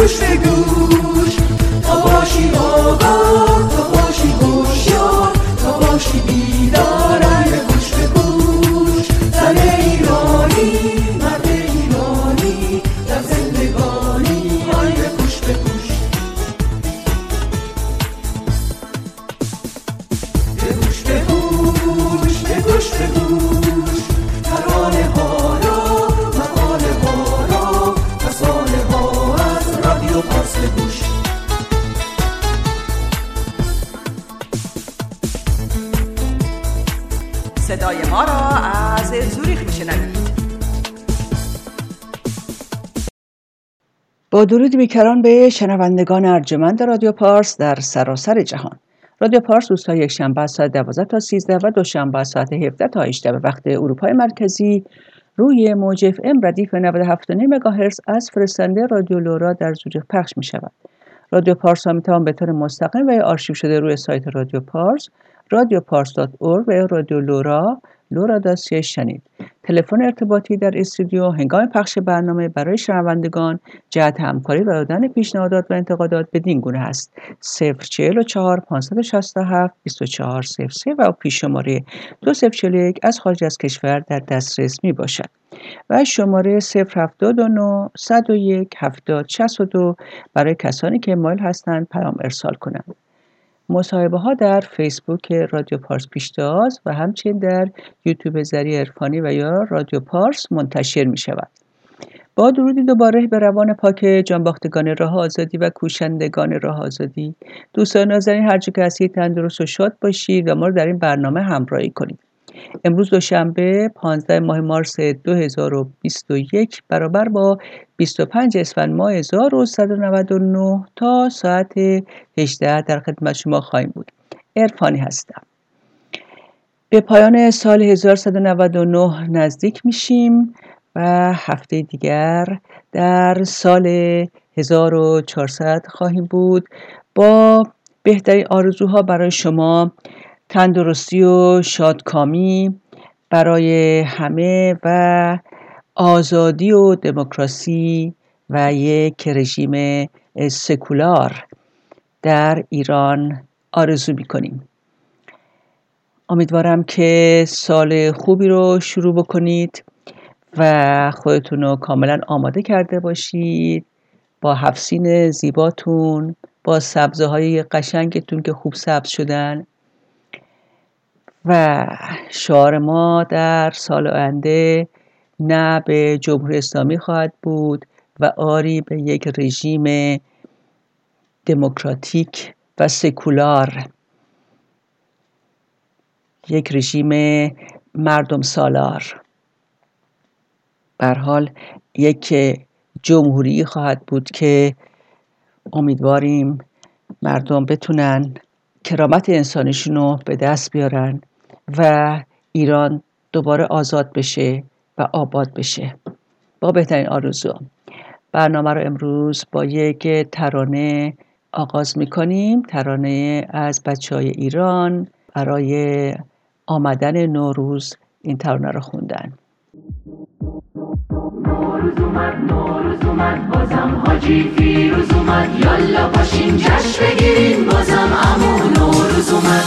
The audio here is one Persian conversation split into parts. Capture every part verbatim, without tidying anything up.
گوش به گوش، تا باشی آگاه، تا باشی هوشیار، تا باشی بیدار. ای گوش به گوش، زن ایرانی، مرد ایرانی، در زندگانی. ای گوش به گوش، به گوش به گوش، به گوش به گوش، ترانه ها را، مقاله ها را، فسانه ها از رادیو پارس به گوش. صدای ما را از زوریخ میشنوید. با درود بیکران به شنوندگان ارجمند رادیو پارس در سراسر جهان. رادیو پارس روزهای یک شنبه از ساعت دوازده تا سیزده و دوشنبه از ساعت هفده تا هجده به وقت اروپای مرکزی روی موج اف ام ردیف نود و هفت و نیم مگاهرتز از فرستنده رادیو لورا در زوریخ پخش می شود. رادیو پارس ها می توان به طور مستقیم و یا آرشیو شده روی سایت رادیو پارس، رادیو پارس دات اورگ و یا رادیو لورا، لورا دات سی شنید. تلفن ارتباطی در استودیو هنگام پخش برنامه برای شنوندگان جهت همکاری و دادن پیشنهادات و انتقادات بدین گونه است: صفر چهل و چهار پانصد و شصت و هفت بیست و چهار صفر سه و پیش شماره دو صفر چهل و یک از خارج از کشور در دسترس می باشد و شماره صفر هفتاد و نه صد و یک هفتاد شصت و دو برای کسانی که مایل هستند پیام ارسال کنند. مصاحبه ها در فیسبوک رادیو پارس پیشتاز و همچنین در یوتیوب ذریع عرفانی و یا رادیو پارس منتشر می شود. با درودی دوباره به روان پاک جانباختگان راه آزادی و کوشندگان راه آزادی. دوستان نازنین، هر جا که هستید تندرست و شاد باشید و ما رو در این برنامه همراهی کنید. امروز دوشنبه پانزدهم ماه مارس دو هزار و بیست و یک برابر با بیست و پنج اسفند ماه هزار و صد و نود و نه تا ساعت هجده در خدمت شما خواهیم بود. عرفانی هستم. به پایان سال هزار و سیصد و نود و نه نزدیک میشیم و هفته دیگر در سال هزار و چهارصد خواهیم بود. با بهترین آرزوها برای شما، تندرستی و شادکامی برای همه و آزادی و دموکراسی و یک رژیم سکولار در ایران آرزو می‌کنیم. امیدوارم که سال خوبی رو شروع بکنید و خودتون رو کاملا آماده کرده باشید با هفسین زیباتون، با سبزه‌های قشنگتون که خوب سبز شدن. و شعار ما در سال آینده نه به جمهوری اسلامی خواهد بود و آری به یک رژیم دموکراتیک و سکولار، یک رژیم مردم سالار. به هر حال یک جمهوری خواهد بود که امیدواریم مردم بتونن کرامت انسانیشون رو به دست بیارن و ایران دوباره آزاد بشه و آباد بشه. با بهترین آرزو برنامه رو امروز با یک ترانه آغاز میکنیم. ترانه از بچهای ایران برای آمدن نوروز این ترانه رو خوندن. نوروز اومد، نوروز اومد، بازم حاجی فیروز اومد، یالا باشین جشن بگیرین، بازم عمو نوروز اومد.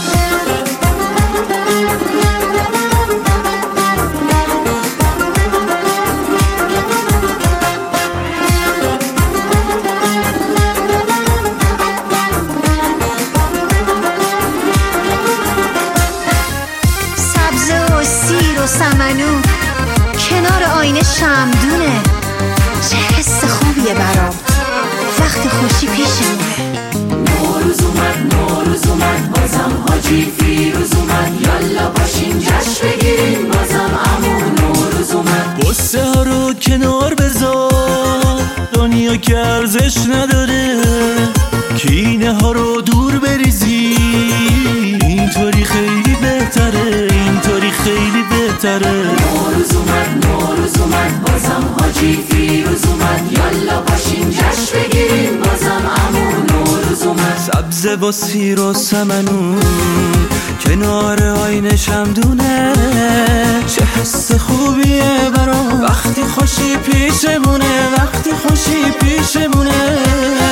سبزه و سیر و سمنو کنار آینه شمدونه، چه حس خوبیه برام وقت خوشی پیشمونه. نوروز اومد، نوروز اومد، بازم حاجی فیروز اومد، یالا باشین جشن بگیرین، بازم عمو نوروز اومد. قصه ها رو کنار بذار، دنیا که ارزش نداره، کینه ها رو دور بریزی، اینطوری خیلی بهتره، اینطوری خیلی بهتره. نوروز اومد، نوروز اومد، بازم حاجی فیروز اومد، یالا باشین جشن بگیرین، بازم عمو نوروز اومد. سبزه و سیر و سمنو کنار آینه شمدونه، چه حس خوبیه برام وقتی خوشی پیشمونه، وقتی خوشی پیشمونه.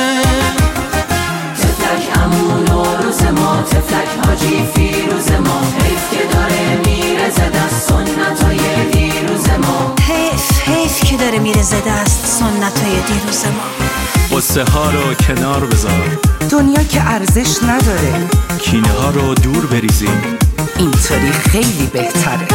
تفلک امون و روز ما، تفلک حاجی فیروز ما، حیف که داره میره ز دست سنتای دیروز ما، حیف حیف که داره میره ز دست سنتای دیروز ما. قصه ها رو کنار بذار، دنیا که ارزش نداره، کینه ها رو دور بریزیم، اینطوری خیلی بهتره.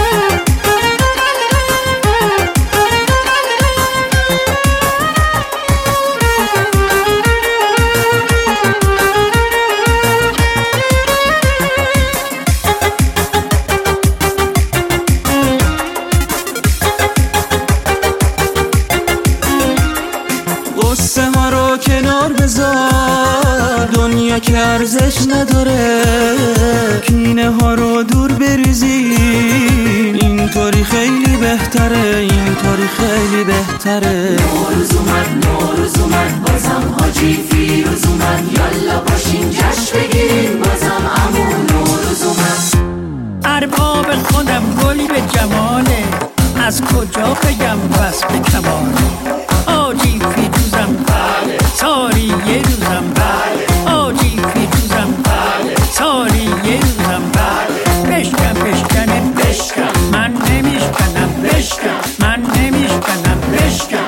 قصه ها رو کنار بذار، دنیا که ارزش نداره، کینه ها رو دور بریزیم، اینطوری خیلی بهتره، اینطوری خیلی بهتره. نوروز اومد نوروز اومد بازم حاجی فیروز اومد، یالا باشین جشن بگیرین بازم عمو نوروز اومد. ارباب خودم گلی به جماله، از کجا بگم بس به کماله. آجی فیروزم بله، سالی یه روزم بله، آجی فیروزم بله، سالی یه روزم بله. بشکن بشکنه بشکن، من نمیشکنم بشکن، من نمیشکنم بشکن.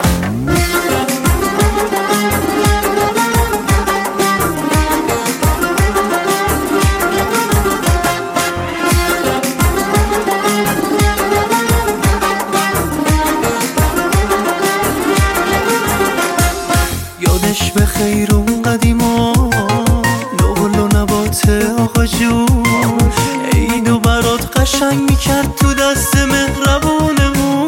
یادش به خیر اون قدیما، نقل و نبات آقا جون، عیدو برات قشنگ میکرد تو دست مهربونمون.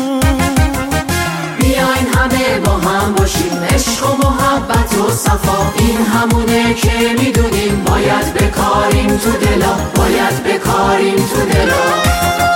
بیاین همه با هم باشیم، عشق و محبت و صفا، این همونه که میدونیم باید بکاریم تو دلا، باید بکاریم تو دلا.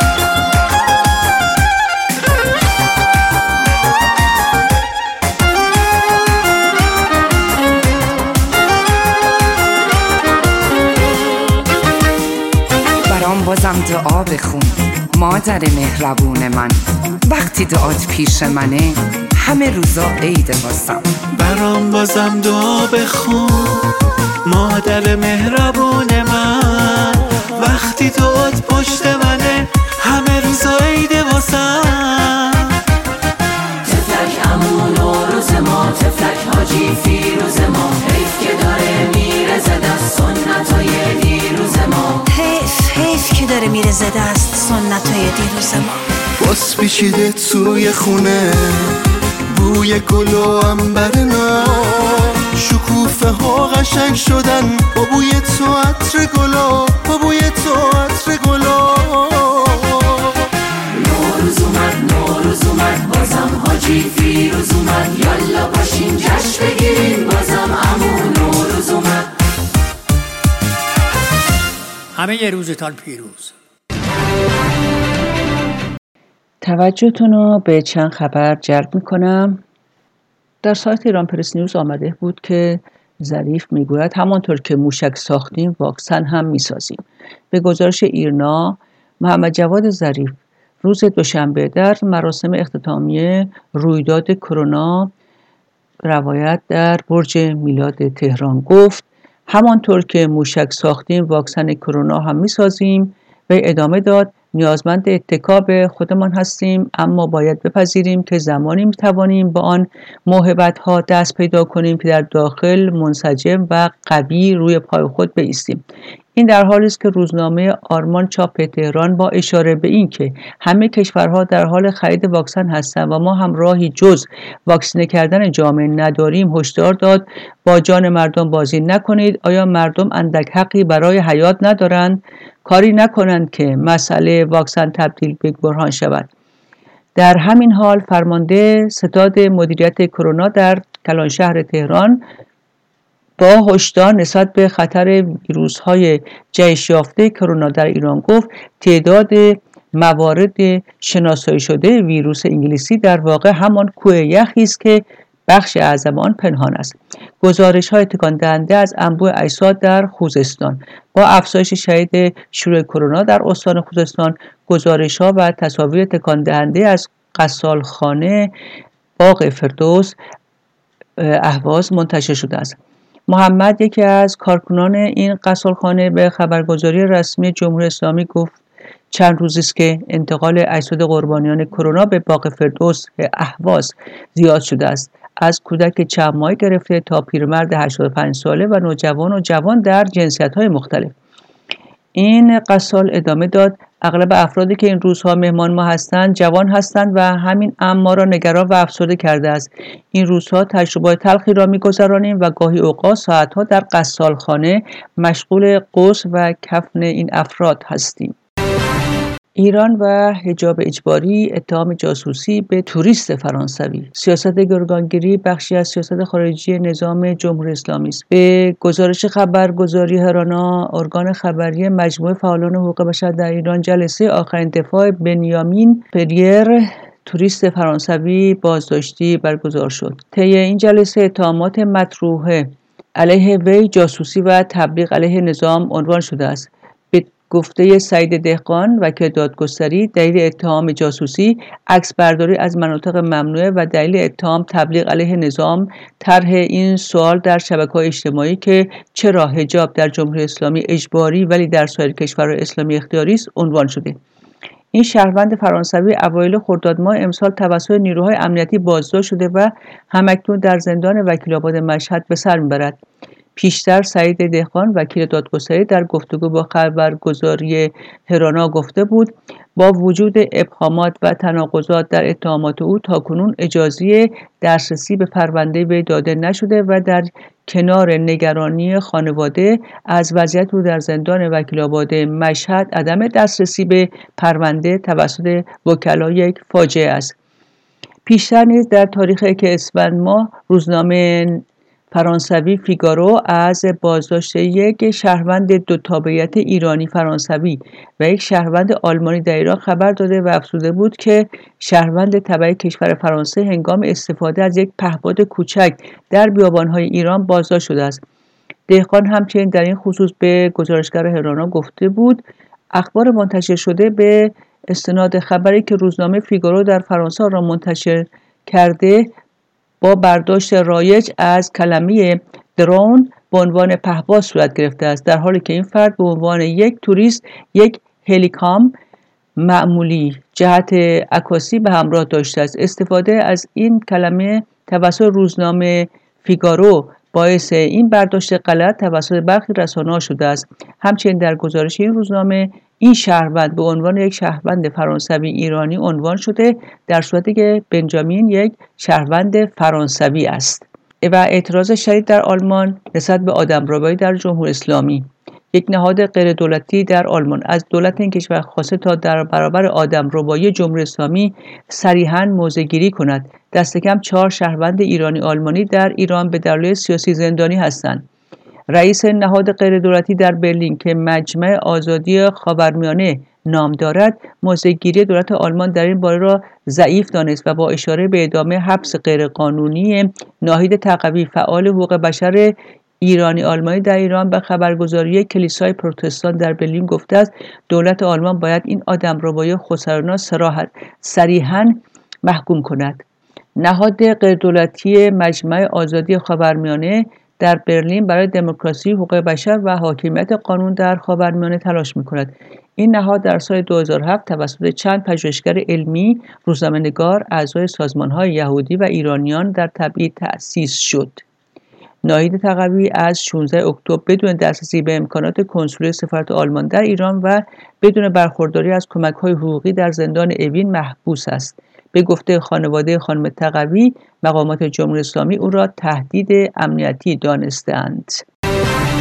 بازم دعا بخون مادر مهربون من، وقتی دعات پیش منه همه روزا عید واسم. برام بازم دعا بخون مادر مهربون من، وقتی دعات پشت منه همه روزا عید واسم. تفلک امون و روز ما، تفلک حاجی فیروز ما، حیف که داره میره ز دست سنتای دیروز ما، حیف حیف که داره میره ز دست سنتای دیروز ما. باز پیچیده توی خونه بوی گل و عنبر ناب، شکوفه ها قشنگ شدن با بوی تو عطر گلا، با بوی تو عطر گلا. نوروز اومد نوروز اومد بازم حاجی فیروز اومد، یالا باشین جشن بگیرین بازم عمو نوروز اومد. همه یه روزتان پیروز. توجهتون رو به چند خبر جلب میکنم. در سایت ایران پرس نیوز آمده بود که ظریف میگوید همانطور که موشک ساختیم واکسن هم میسازیم. به گزارش ایرنا، محمد جواد ظریف روز دوشنبه در مراسم اختتامیه رویداد کرونا روایت در برج میلاد تهران گفت همانطور که موشک ساختیم واکسن کرونا هم میسازیم و ادامه داد نیازمند اتکا به خودمان هستیم، اما باید بپذیریم که زمانی میتوانیم با آن موهبت‌ها دست پیدا کنیم که در داخل منسجم و قوی روی پای خود بایستیم. این در حالی است که روزنامه آرمان چاپ تهران با اشاره به این که همه کشورها در حال خرید واکسن هستند و ما هم راهی جز واکسینه کردن جامعه نداریم هشدار داد با جان مردم بازی نکنید. آیا مردم اندک حقی برای حیات ندارند؟ کاری نکنند که مسئله واکسن تبدیل به بحران شود. در همین حال فرمانده ستاد مدیریت کرونا در کلانشهر تهران با هشدار نسبت به خطر ویروس‌های جهش یافته کرونا در ایران گفت تعداد موارد شناسایی شده ویروس انگلیسی در واقع همان کوه یخی است که بخش اعظم آن پنهان است. گزارش‌های تکان دهنده از انبوه اجساد در خوزستان با افزایش شدید شیوع کرونا در استان خوزستان، گزارش‌ها و تصاویر تکان دهنده از غسالخانه باغ فردوس اهواز منتشر شده است. محمد، یکی از کارکنان این غسالخانه، به خبرگزاری رسمی جمهوری اسلامی گفت چند روزی است که انتقال اجساد قربانیان کرونا به باغ فردوس اهواز زیاد شده است، از کودک چند ماهه گرفته تا پیرمرد هشتاد و پنج ساله و نوجوان و جوان در جنسیت‌های مختلف. این غسال ادامه داد اغلب افرادی که این روزها مهمان ما هستند جوان هستند و همین امر ما را نگران و افسرده کرده است. این روزها تجربه تلخی را می‌گذرانیم و گاهی اوقات ساعت‌ها در غسالخانه مشغول غسل و کفن این افراد هستیم. ایران و حجاب اجباری، اتهام جاسوسی به توریست فرانسوی. سیاست گروگانگیری بخشی از سیاست خارجی نظام جمهوری اسلامی است. به گزارش خبرگزاری هرانا، ارگان خبری مجموعه فعالان حقوق بشر در ایران، جلسه آخرین دفاع بنیامین پریر، توریست فرانسوی بازداشتی برگزار شد. طی این جلسه اتهامات مطروحه علیه وی جاسوسی و تبلیغ علیه نظام عنوان شده است. گفته سعید دهقان، وکیل دادگستری، دلیل اتهام جاسوسی عکسبرداری از مناطق ممنوعه و دلیل اتهام تبلیغ علیه نظام طرح این سوال در شبکه‌های اجتماعی که چرا حجاب در جمهوری اسلامی اجباری ولی در سایر کشورهای اسلامی اختیاری است عنوان شده. این شهروند فرانسوی اوایل خرداد ماه امسال توسط نیروهای امنیتی بازداشت شده و همکنون در زندان وکیل‌آباد مشهد به سر میبرد. پیشتر سعید دهقان، وکیل دادگستری، در گفتگو با خبرگزاری هرانا گفته بود با وجود ابهامات و تناقضات در اتهامات او تاکنون اجازه دسترسی به پرونده وی داده نشده و در کنار نگرانی خانواده از وضعیت او در زندان وکیل‌آباد مشهد، عدم دسترسی به پرونده توسط وکلا یک فاجعه است. پیشتر نیز در تاریخ یک اسفند ماه روزنامه فرانسوی فیگارو از بازداشت یک شهروند دو تابعیت ایرانی فرانسوی و یک شهروند آلمانی در ایران خبر داده و افزوده بود که شهروند تبع کشور فرانسه هنگام استفاده از یک پهپاد کوچک در بیابان‌های ایران بازداشت شده است. دهقان همچنین در این خصوص به گزارشگر هرانا گفته بود اخبار منتشر شده به استناد خبری که روزنامه فیگارو در فرانسه را منتشر کرده با برداشت رایج از کلمه درون به عنوان پهپاد صورت گرفته است، در حالی که این فرد به عنوان یک توریست یک هلیکام معمولی جهت عکاسی به همراه داشته است. استفاده از این کلمه توسط روزنامه فیگارو باعث این برداشت غلط توسط برخی رسانه‌ها شده است. همچنین در گزارش این روزنامه این شهروند به عنوان یک شهروند فرانسوی ایرانی عنوان شده، در صورتی که بنجامین یک شهروند فرانسوی است. و اعتراض شدید در آلمان نسبت به آدمربایی در جمهوری اسلامی. یک نهاد غیر دولتی در آلمان از دولت این کشور خواسته تا در برابر آدمربایی جمهوری اسلامی صریحاً موضع‌گیری کند. دست کم چهار شهروند ایرانی آلمانی در ایران به دلایل سیاسی زندانی هستند. رئیس نهاد غیر دولتی در برلین که مجمع آزادی خاورمیانه نام دارد، موضع‌گیری دولت آلمان در این باره را ضعیف دانست و با اشاره به ادامه حبس غیرقانونی ناهید تقوی، فعال حقوق بشر ایرانی آلمانی در ایران، به خبرگزاری کلیسای پروتستان در برلین گفته است دولت آلمان باید این آدمربایی خودسرانه صریحاً محکوم کند. نهاد غیردولتی مجمع آزادی خاورمیانه در برلین برای دموکراسی، حقوق بشر و حاکمیت قانون در خاورمیانه تلاش می‌کند. این نهاد در سال دو هزار و هفت توسط چند پژوهشگر علمی، روزنامه‌نگار، اعضای سازمان‌های یهودی و ایرانیان در تبعید تأسیس شد. ناهید تقوی از شانزده اکتبر بدون دسترسی به امکانات کنسولی سفارت آلمان در ایران و بدون برخورداری از کمک‌های حقوقی در زندان اوین محبوس است. به گفته خانواده خانم تقوی، مقامات جمهوری اسلامی او را تهدید امنیتی دانسته‌اند.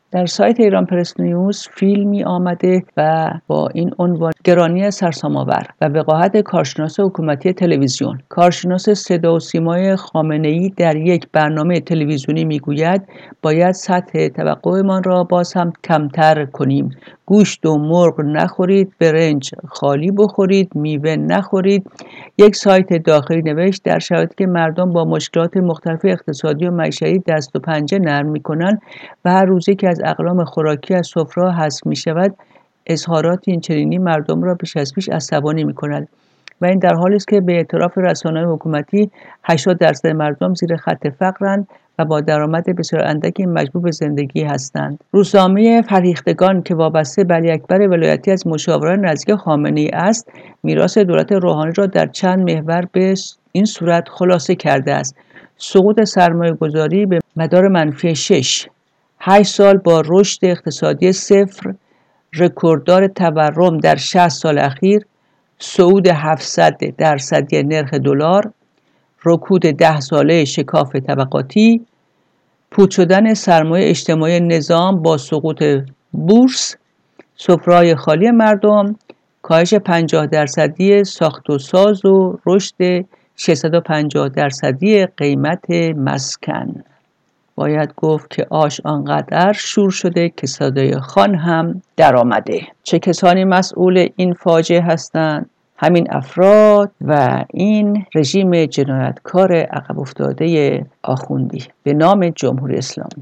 در سایت ایران پرس نیوز فیلمی آمده و با این عنوان گرانی سرسام‌آور و وقاحت کارشناس حکومتی تلویزیون. کارشناس صدا و سیمای خامنه‌ای در یک برنامه تلویزیونی میگوید باید سطح توقعمان را باز هم کمتر کنیم. گوشت و مرغ نخورید، برنج خالی بخورید، میوه نخورید. یک سایت داخلی نوشت در شرایطی که مردم با مشکلات مختلف اقتصادی و معیشتی دست و پنجه نرم می‌کنند و هر روزی که از اقلام خوراکی از سفره حذف می‌شود، اظهارات این چنینی مردم را بیش از پیش عصبانی می‌کند و این در حالی است که به اعتراف رسانه‌های حکومتی هشتاد درصد مردم زیر خط فقرند و با درآمد بسیار اندکی مجبور به زندگی هستند. روزنامه فرهیختگان که وابسته به علی اکبر ولایتی از مشاوران نزدیک خامنه‌ای است، میراث دولت روحانی را در چند محور به این صورت خلاصه کرده است: سقوط سرمایه‌گذاری به مدار منفی شش، هشت سال با رشد اقتصادی صفر، رکورددار تورم در شصت سال اخیر، صعود هفتصد درصدی نرخ دلار، رکود ده ساله شکاف طبقاتی، پوچ شدن سرمایه اجتماعی نظام با سقوط بورس، سفره‌های خالی مردم، کاهش پنجاه درصدی ساخت و ساز و رشد ششصد و پنجاه درصدی قیمت مسکن. باید گفت که آش آنقدر شور شده که صدای خوان هم در آمده. چه کسانی مسئول این فاجعه هستند؟ همین افراد و این رژیم جنایتکار عقب افتاده آخوندی به نام جمهوری اسلامی.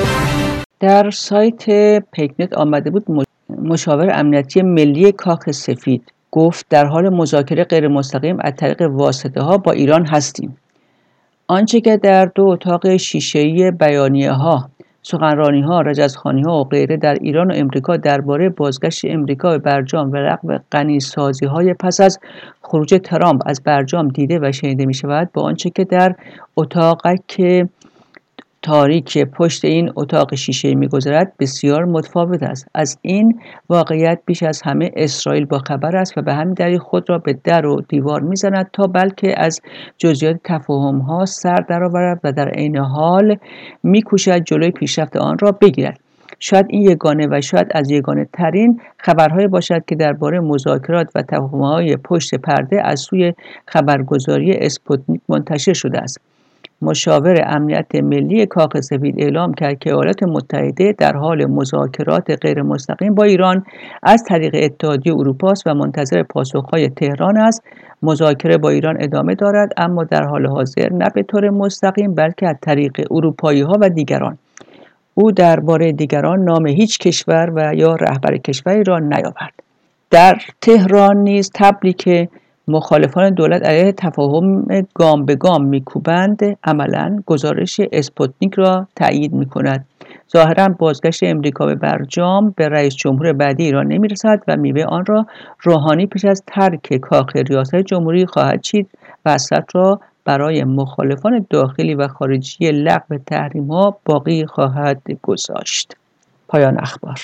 در سایت پیکنت آمده بود مشاور امنیتی ملی کاخ سفید گفت در حال مذاکره غیر مستقیم از طریق واسطه ها با ایران هستیم. آنچه که در دو اتاق شیشه‌ای بیانیه ها، سخنرانی ها، رجزخوانی ها و غیره در ایران و امریکا درباره بازگشت امریکا به برجام و رغم غنیسازی های پس از خروج ترامپ از برجام دیده و شنیده می شود، با آنچه که در اتاق که تاریک پشت این اتاق شیشه‌ای می‌گذرد بسیار متفاوت است. از این واقعیت بیش از همه اسرائیل با خبر است و به همین دلیل خود را به در و دیوار می‌زند تا بلکه از جزئیات تفاهم‌ها سر درآورد و در عین حال می‌کوشد جلوی پیشرفت آن را بگیرد. شاید این یگانه و شاید از یگانه ترین خبرهای باشد که درباره مذاکرات و تفاهم‌های پشت پرده از سوی خبرگزاری اسپوتنیک منتشر شده است. مشاور امنیت ملی کاخ سفید اعلام کرد که ایالات متحده در حال مذاکرات غیر مستقیم با ایران از طریق اتحادیه اروپا است و منتظر پاسخهای تهران است. مذاکره با ایران ادامه دارد، اما در حال حاضر نه به طور مستقیم بلکه از طریق اروپایی‌ها و دیگران. او درباره دیگران نام هیچ کشور و یا رهبر کشوری را نیاورد. در تهران نیز طبلی که مخالفان دولت علیه تفاهم گام به گام میکوبند عملاً گزارش اسپوتنیک را تأیید میکند. ظاهراً بازگشت امریکا به برجام به رئیس جمهور بعدی ایران نمیرسد و میوه آن را روحانی پیش از ترک کاخ ریاست جمهوری خواهد چید و اثرات را برای مخالفان داخلی و خارجی لغو تحریم‌ها باقی خواهد گذاشت. پایان اخبار.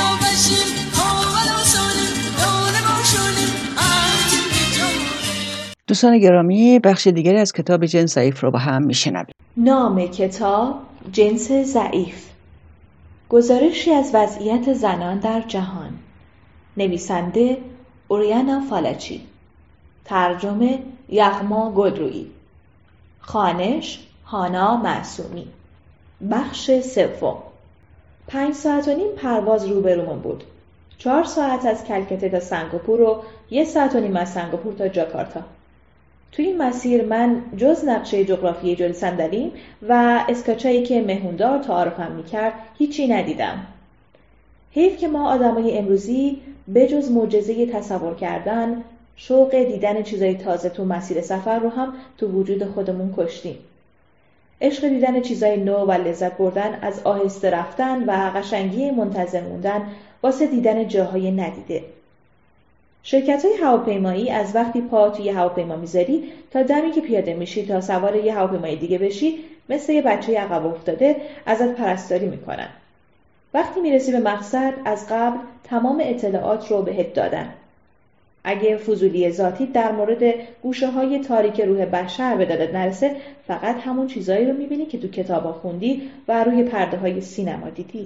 دوستان گرامی، بخش دیگری از کتاب جنس ضعیف رو با هم میشنویم. نام کتاب جنس ضعیف، گزارشی از وضعیت زنان در جهان. نویسنده اوریانا فالاچی، ترجمه یغما گلرویی، خوانش هانا معصومی. بخش سوم. پنج ساعت و نیم پرواز روبرومون بود. چهار ساعت از کلکته تا سنگاپور و یه ساعت و نیم از سنگاپور تا جاکارتا. توی این مسیر من جز نقشه جغرافیایی جلوی صندلیم و اسکاچایی که مهموندار تعارفم میکرد هیچی ندیدم. حیف که ما آدمای امروزی به جز معجزه تصور کردن، شوق دیدن چیزای تازه تو مسیر سفر رو هم تو وجود خودمون کشتیم. عشق دیدن چیزای نو و لذت بردن از آهسته رفتن و قشنگی منتظر موندن واسه دیدن جاهای ندیده. شرکت‌های هواپیمایی از وقتی پا توی هواپیما میذاری تا دمی که پیاده میشی تا سوار یه هواپیمای دیگه بشی مثل یه بچه عقب افتاده ازت پرستاری میکنن. وقتی میرسی به مقصد از قبل تمام اطلاعات رو بهت دادن. اگه فضولی ذاتی در مورد گوشه‌های تاریک روح بشر به دادت نرسه، فقط همون چیزایی رو میبینی که تو کتابا خوندی و روی پرده‌های سینما دیدی.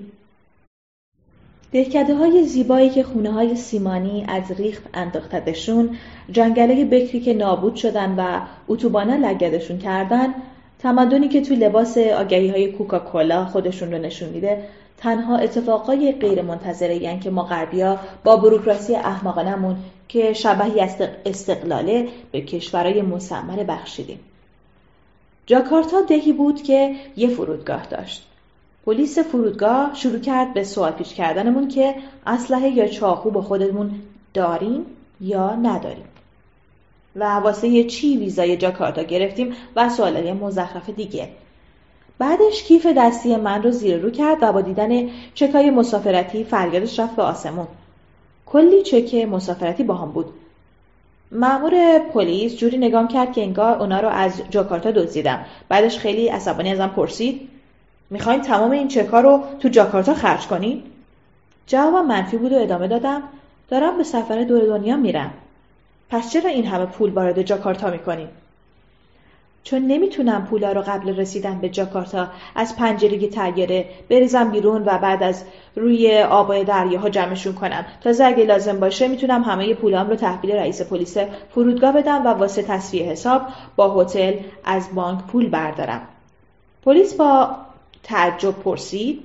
دهکده‌های زیبایی که خونه‌های سیمانی از ریخت انداختدشون، جنگله بکری که نابود شدن و اتوبانا لگدشون کردن، تمدنی که تو لباس آگهی‌های کوکاکولا خودشون رو نشون میده، تنها اتفاقای غیر منتظره یعنی که ما غربی‌ها با بوروکراسی احمقانمون که شبیه است استقلاله به کشورهای مستعمره بخشیدیم. جاکارتا دهی بود که یه فرودگاه داشت. پلیس فرودگاه شروع کرد به سوال پیچ کردنمون که اسلحه یا چاقو با خودمون داریم یا نداریم و واسه چی ویزای جاکارتا گرفتیم و سوالای مزخرف دیگه. بعدش کیف دستی من رو زیر رو کرد و با دیدن چکای مسافرتی فریادش رفت به آسمون. کلی چک مسافرتی با هم بود. مأمور پلیس جوری نگام کرد که انگار اونا رو از جاکارتا دزدیدم. بعدش خیلی عصبانی ازم پرسید میخواین تمام این چکا رو تو جاکارتا خرج کنین؟ جوابم منفی بود و ادامه دادم دارم به سفر دور دنیا میرم. پس چرا این همه پول وارد جاکارتا میکنین؟ چون نمیتونم پولا رو قبل رسیدن به جاکارتا از پنجره طیاره بریزم بیرون و بعد از روی آبای دریاها جمعشون کنم. تازه اگه لازم باشه میتونم همه پولام رو تحویل رئیس پلیس فرودگاه بدم و واسه تسویه حساب با هتل از بانک پول بردارم. پلیس با تعجب پرسید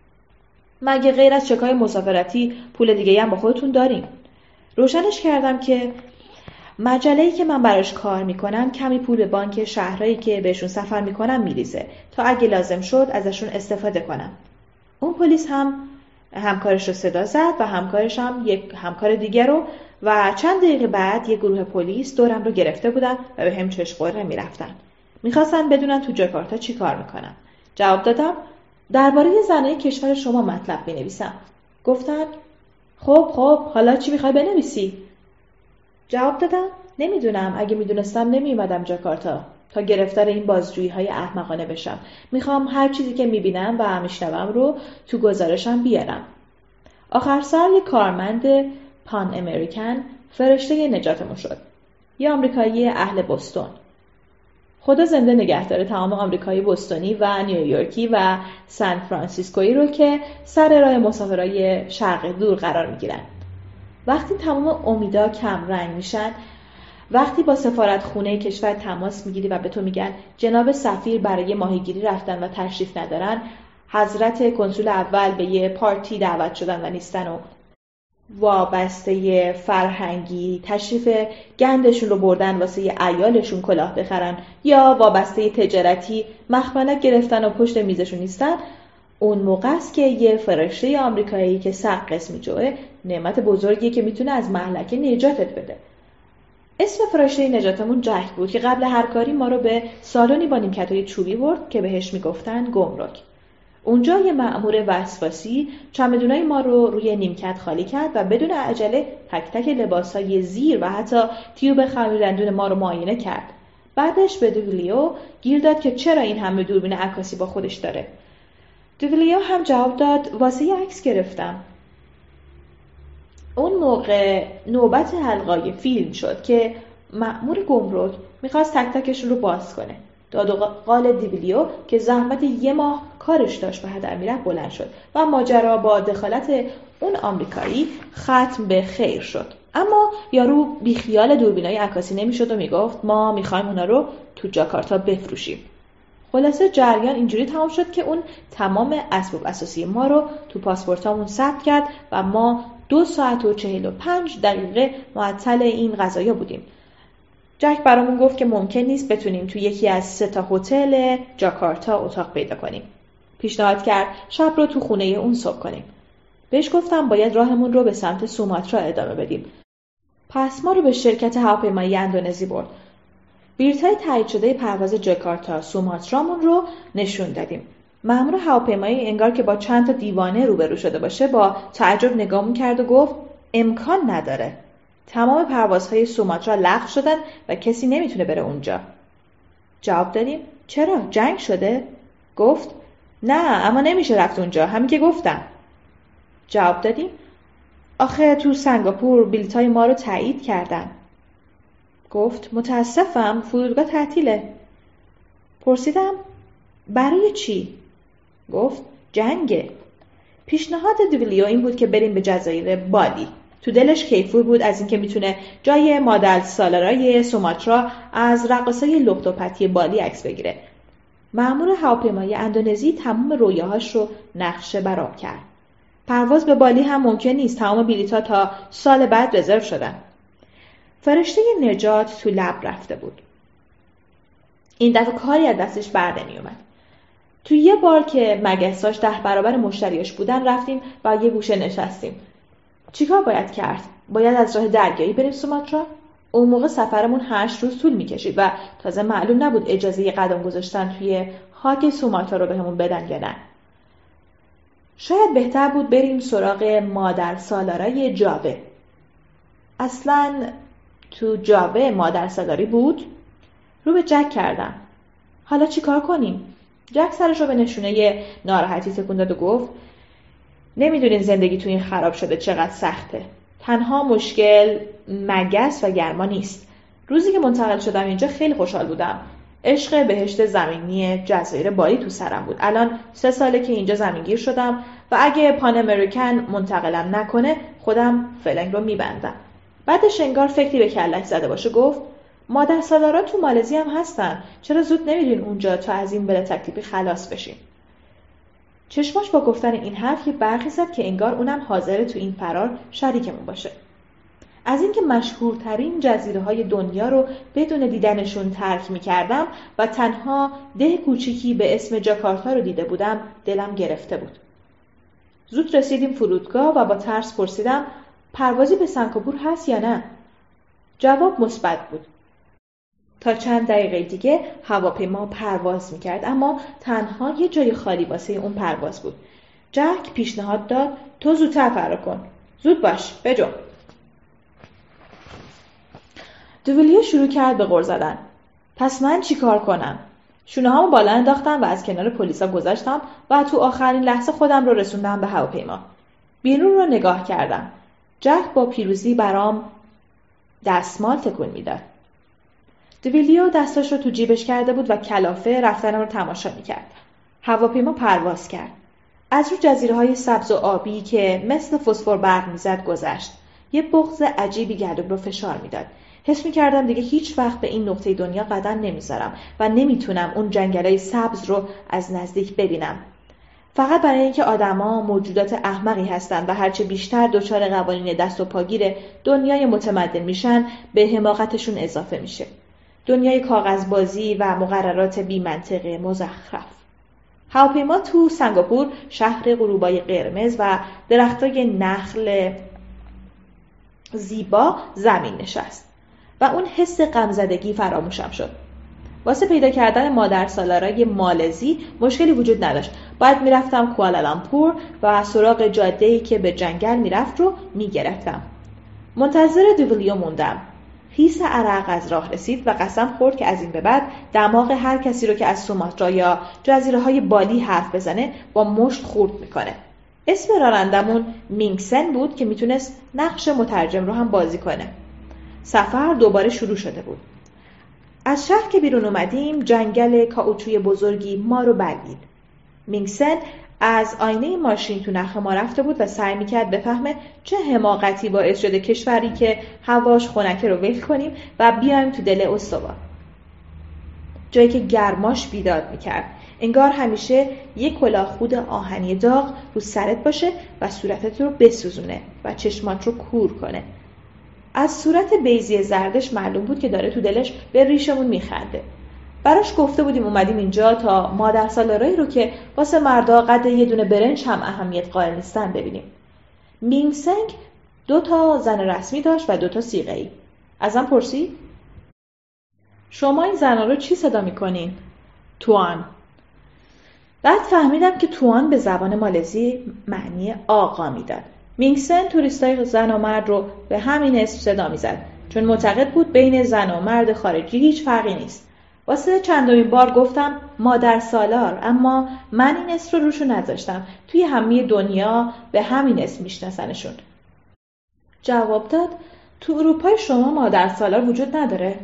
مگه غیر از چکای مسافرتی پول دیگه هم با خودتون دارین؟ روشنش کردم که مجله‌ای که من براش کار میکنم کمی پول به بانک شهرهایی که بهشون سفر میکنم میریزه تا اگه لازم شد ازشون استفاده کنم. اون پلیس هم همکارش رو صدا زد و همکارش هم یک همکار دیگر رو و چند دقیقه بعد یک گروه پلیس دورم رو گرفته بودن و به هم چشم‌خوره میرفتن. میخواستن بدونن تو جاکارتا چی کار میکنم. جواب دادم درباره زنای کشور شما مطلب بنویسم. گفتن خب خب حالا چی میخوای بنویسی؟ جواب دادم نمیدونم، اگه میدونستم نمیومدم جاکارتا تا گرفتار این بازجویی های احمقانه بشم. میخوام هر چیزی که میبینم و میشنوم رو تو گزارشم بیارم. آخر سر یک کارمند پان امریکن فرشته نجاتمون شد. یه آمریکایی اهل بوستون. خدا زنده نگه داره تمام آمریکایی بوستونی و نیویورکی و سان فرانسیسکویی رو که سر راه مسافرای شرق دور قرار میگیرن. وقتی تمام امیدا کم رنگ میشن، وقتی با سفارت خونه کشور تماس میگیری و به تو میگن جناب سفیر برای ماهیگیری رفتن و تشریف ندارن، حضرت کنسول اول به یه پارتی دعوت شدن و نیستن و وابسته فرهنگی تشریف گندشون رو بردن واسه یه عیالشون کلاه بخرن یا وابسته تجارتی مخملک گرفتن و پشت میزشون نیستن، اون موقع است که یه فرشته آمریکایی که سق قسمی جوه نعمت بزرگیه که میتونه از مهلکه نجاتت بده. اسم فرشته نجاتمون جک بود که قبل هر کاری ما رو به سالونی با نیمکت‌های چوبی برد که بهش میگفتن گمرک. اونجا یه مأمور وسواسی چمدونای ما رو روی نیمکت خالی کرد و بدون عجله تک تک لباسای زیر و حتی تیوب خمیر دندون ما رو معاینه کرد. بعدش به دوگلیو گیر داد که چرا این همه دوربین عکاسی با خودش داره. دوگلیو هم جواب داد واسه یه عکس گرفتم. اون موقع نوبت حلقای فیلم شد که مأمور گمرک میخواست تک تکش رو باز کنه. داد و قال دیویلیو که زحمت یه ماه کارش داشت به هدر میرفت بلند شد و ماجرا با دخالت اون آمریکایی ختم به خیر شد. اما یارو بیخیال دوربینای عکاسی نمیشد و میگفت ما میخوایم اونا رو تو جاکارتا بفروشیم. خلاصه جریان اینجوری تمام شد که اون تمام اسباب اساسی ما رو تو پاسپورتامون ثبت کرد و ما دو ساعت و چهل و پنج دقیقه معطل این قضایا بودیم. جک برامون گفت که ممکن نیست بتونیم تو یکی از سه تا هتل جاکارتا اتاق پیدا کنیم. پیشنهاد کرد شب رو تو خونه اون صبح کنیم. بهش گفتم باید راهمون رو به سمت سوماترا ادامه بدیم. پس ما رو به شرکت هواپیمایی اندونزی برد. بلیط‌های تایید شده پرواز جاکارتا سوماترامون رو نشون دادیم. مأمور هواپیمایی انگار که با چند تا دیوانه روبرو شده باشه با تعجب نگامون کرد و گفت امکان نداره. تمام پروازهای سوماترا لغو شدن و کسی نمیتونه بره اونجا. جواب دادیم چرا؟ جنگ شده؟ گفت نه اما نمیشه رفت اونجا، همین که گفتم. جواب دادیم آخه تو سنگاپور بلیط‌های ما رو تایید کردن. گفت متاسفم فرودگاه تعطیله. پرسیدم برای چی؟ گفت جنگه. پیشنهاد دیویلیو این بود که بریم به جزایر بالی. تو دلش کیفور بود از اینکه میتونه جای مادر سالارای سوماترا از رقاصای لختوپتی بالی عکس بگیره. مأمور هواپیمایی اندونزی تمام رویاهاش رو نقشه برآب کرد. پرواز به بالی هم ممکن نیست، تمام بلیط‌ها تا سال بعد رزرو شدن. فرشته نجات تو لب رفته بود. این دفعه کاری از دستش بر نمی اومد. تو یه بار که مگساش ده برابر مشتریاش بودن رفتیم و یه گوشه نشستیم. چیکار باید کرد؟ باید از راه دریایی بریم سوماترا؟ اون موقع سفرمون هشت روز طول میکشید و تازه معلوم نبود اجازه قدم گذاشتن توی خاک سوماترا رو بهمون بدن یا نه. شاید بهتر بود بریم سراغ مادر سالارای جاوه. اصلاً تو جاوه مادر سالاری بود؟ رو به جک کردم. حالا چی کار کنیم؟ جک سرش رو به نشونه ناراحتی تکون داد و گفت نمیدونین زندگی تو این خراب شده چقدر سخته. تنها مشکل مگس و گرما نیست. روزی که منتقل شدم اینجا خیلی خوشحال بودم. عشق بهشت زمینی جزایر بالی تو سرم بود. الان سه ساله که اینجا زمینگیر شدم و اگه پان امریکن منتقلم نکنه خودم فلنگ رو میبندم. بعدش انگار فکری به کلش زده باشه گفت مادر سالارا تو مالزی هم هستن. چرا زود نمیرین اونجا تا از این بلا تکلیفی خلاص بشین؟ چشماش با گفتن این حرف یه برقی زد که انگار اونم حاضره تو این فرار شریکمون باشه. از اینکه مشهورترین جزیره های دنیا رو بدون دیدنشون ترک میکردم و تنها ده کوچیکی به اسم جاکارتا رو دیده بودم دلم گرفته بود. زود رسیدیم فرودگاه و با ترس پرسیدم پروازی به سنگاپور هست یا نه؟ جواب مثبت بود. تا چند دقیقه دیگه هواپیما پرواز میکرد اما تنها یه جای خالی واسه اون پرواز بود. جک پیشنهاد داد تو زودتر فرار کن. زود باش بجو. دیویلیو شروع کرد به غر زدن. پس من چی کار کنم؟ شونه هامو بالا انداختم و از کنار پلیسا گذشتم و تو آخرین لحظه خودم رو رسوندم به هواپیما. بیرون رو نگاه کردم. جک با پیروزی برام دستمال تکون میداد. دیویلیو دستاش رو تو جیبش کرده بود و کلافه رفتنم رو تماشا میکرد. هواپیما پرواز کرد. از رو جزیره‌های سبز و آبی که مثل فسفر برق میزد گذشت. یه بغض عجیبی گلوم رو فشار میداد. حس میکردم دیگه هیچ وقت به این نقطه دنیا قدم نمیذارم و نمیتونم اون جنگلای سبز رو از نزدیک ببینم. فقط برای اینکه آدما موجودات احمقی هستن و هرچه بیشتر دچار قوانین دست و پاگیر دنیای متمدن میشن به حماقتشون اضافه میشه. دنیای کاغذبازی و مقررات بی منطقه مزخرف. هواپیما تو سنگاپور شهر غروبای قرمز و درختای نخل زیبا زمین نشست و اون حس غمزدگی فراموشم شد. واسه پیدا کردن مادر سالارای مالزی مشکلی وجود نداشت. باید میرفتم کوالالامپور و سراغ جاده‌ای که به جنگل میرفت رو میگرفتم. منتظر دیویلیو موندم. حس عرق از راه رسید و قسم خورد که از این به بعد دماغ هر کسی رو که از سوماترا یا جزیره‌های بالی حرف بزنه با مشت خورد میکنه. اسم رانندمون مینگسن بود که میتونست نقش مترجم رو هم بازی کنه. سفر دوباره شروع شده بود. از شهر که بیرون اومدیم جنگل کائوچوی بزرگی ما رو بلعید. مینگسن از آینه ماشین تو نخ ما رفته بود و سعی میکرد بفهمه چه حماقتی باعث شده کشوری که هواش خنکه رو ول کنیم و بیایم تو دل استوا. جایی که گرماش بیداد میکرد. انگار همیشه یک کلاه خود آهنی داغ رو سرت باشه و صورتت رو بسوزونه و چشمات رو کور کنه. از صورت بیضی زردش معلوم بود که داره تو دلش به ریشمون میخنده. براش گفته بودیم اومدیم اینجا تا مادر سالارایی رو که واسه مردا قد یه دونه برنج هم اهمیت قائل نیستن ببینیم. مینگسن دو تا زن رسمی داشت و دو تا صیغه‌ای. ازم پرسید شما این زن‌ها رو چی صدا میکنین؟ توان. بعد فهمیدم که توان به زبان مالزی معنی آقا میداد. مینگسن توریستای زن و مرد رو به همین اسم صدا میزد چون معتقد بود بین زن و مرد خارجی هیچ فرقی نیست. واسه چندمین بار گفتم مادر سالار، اما من این اسم رو روشون نذاشتم. توی همه دنیا به همین اسم میشناسنشون. جواب داد تو اروپای شما مادر سالار وجود نداره؟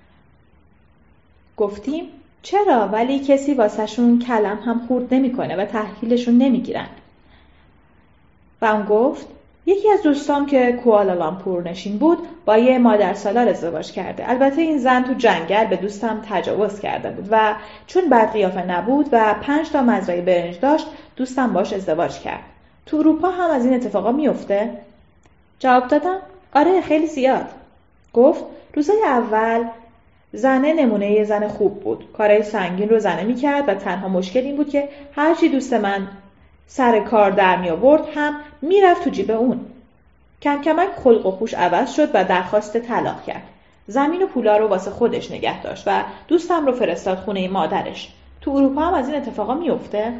گفتیم چرا، ولی کسی واسهشون کلم هم خورد نمیکنه و تحویلشون نمیگیرن. و اون گفت یکی از دوستام که کوالالامپور نشین بود با یه مادر سالار ازدواج کرده. البته این زن تو جنگل به دوستم تجاوز کرده بود و چون بد قیافه نبود و پنج تا مزرعه برنج داشت دوستم باش ازدواج کرد. تو اروپا هم از این اتفاقا میفته؟ جواب دادم آره خیلی زیاد. گفت روزای اول زنه نمونه یه زن خوب بود. کارهای سنگین رو زنه میکرد و تنها مشکل این بود که هرچی دوست من سر کار در می آورد هم میرفت تو جیب اون. کم کمک خلق و خوش عوض شد و درخواست طلاق کرد. زمین و پولا رو واسه خودش نگه داشت و دوستم رو فرستاد خونه مادرش. تو اروپا هم از این اتفاقا میفته؟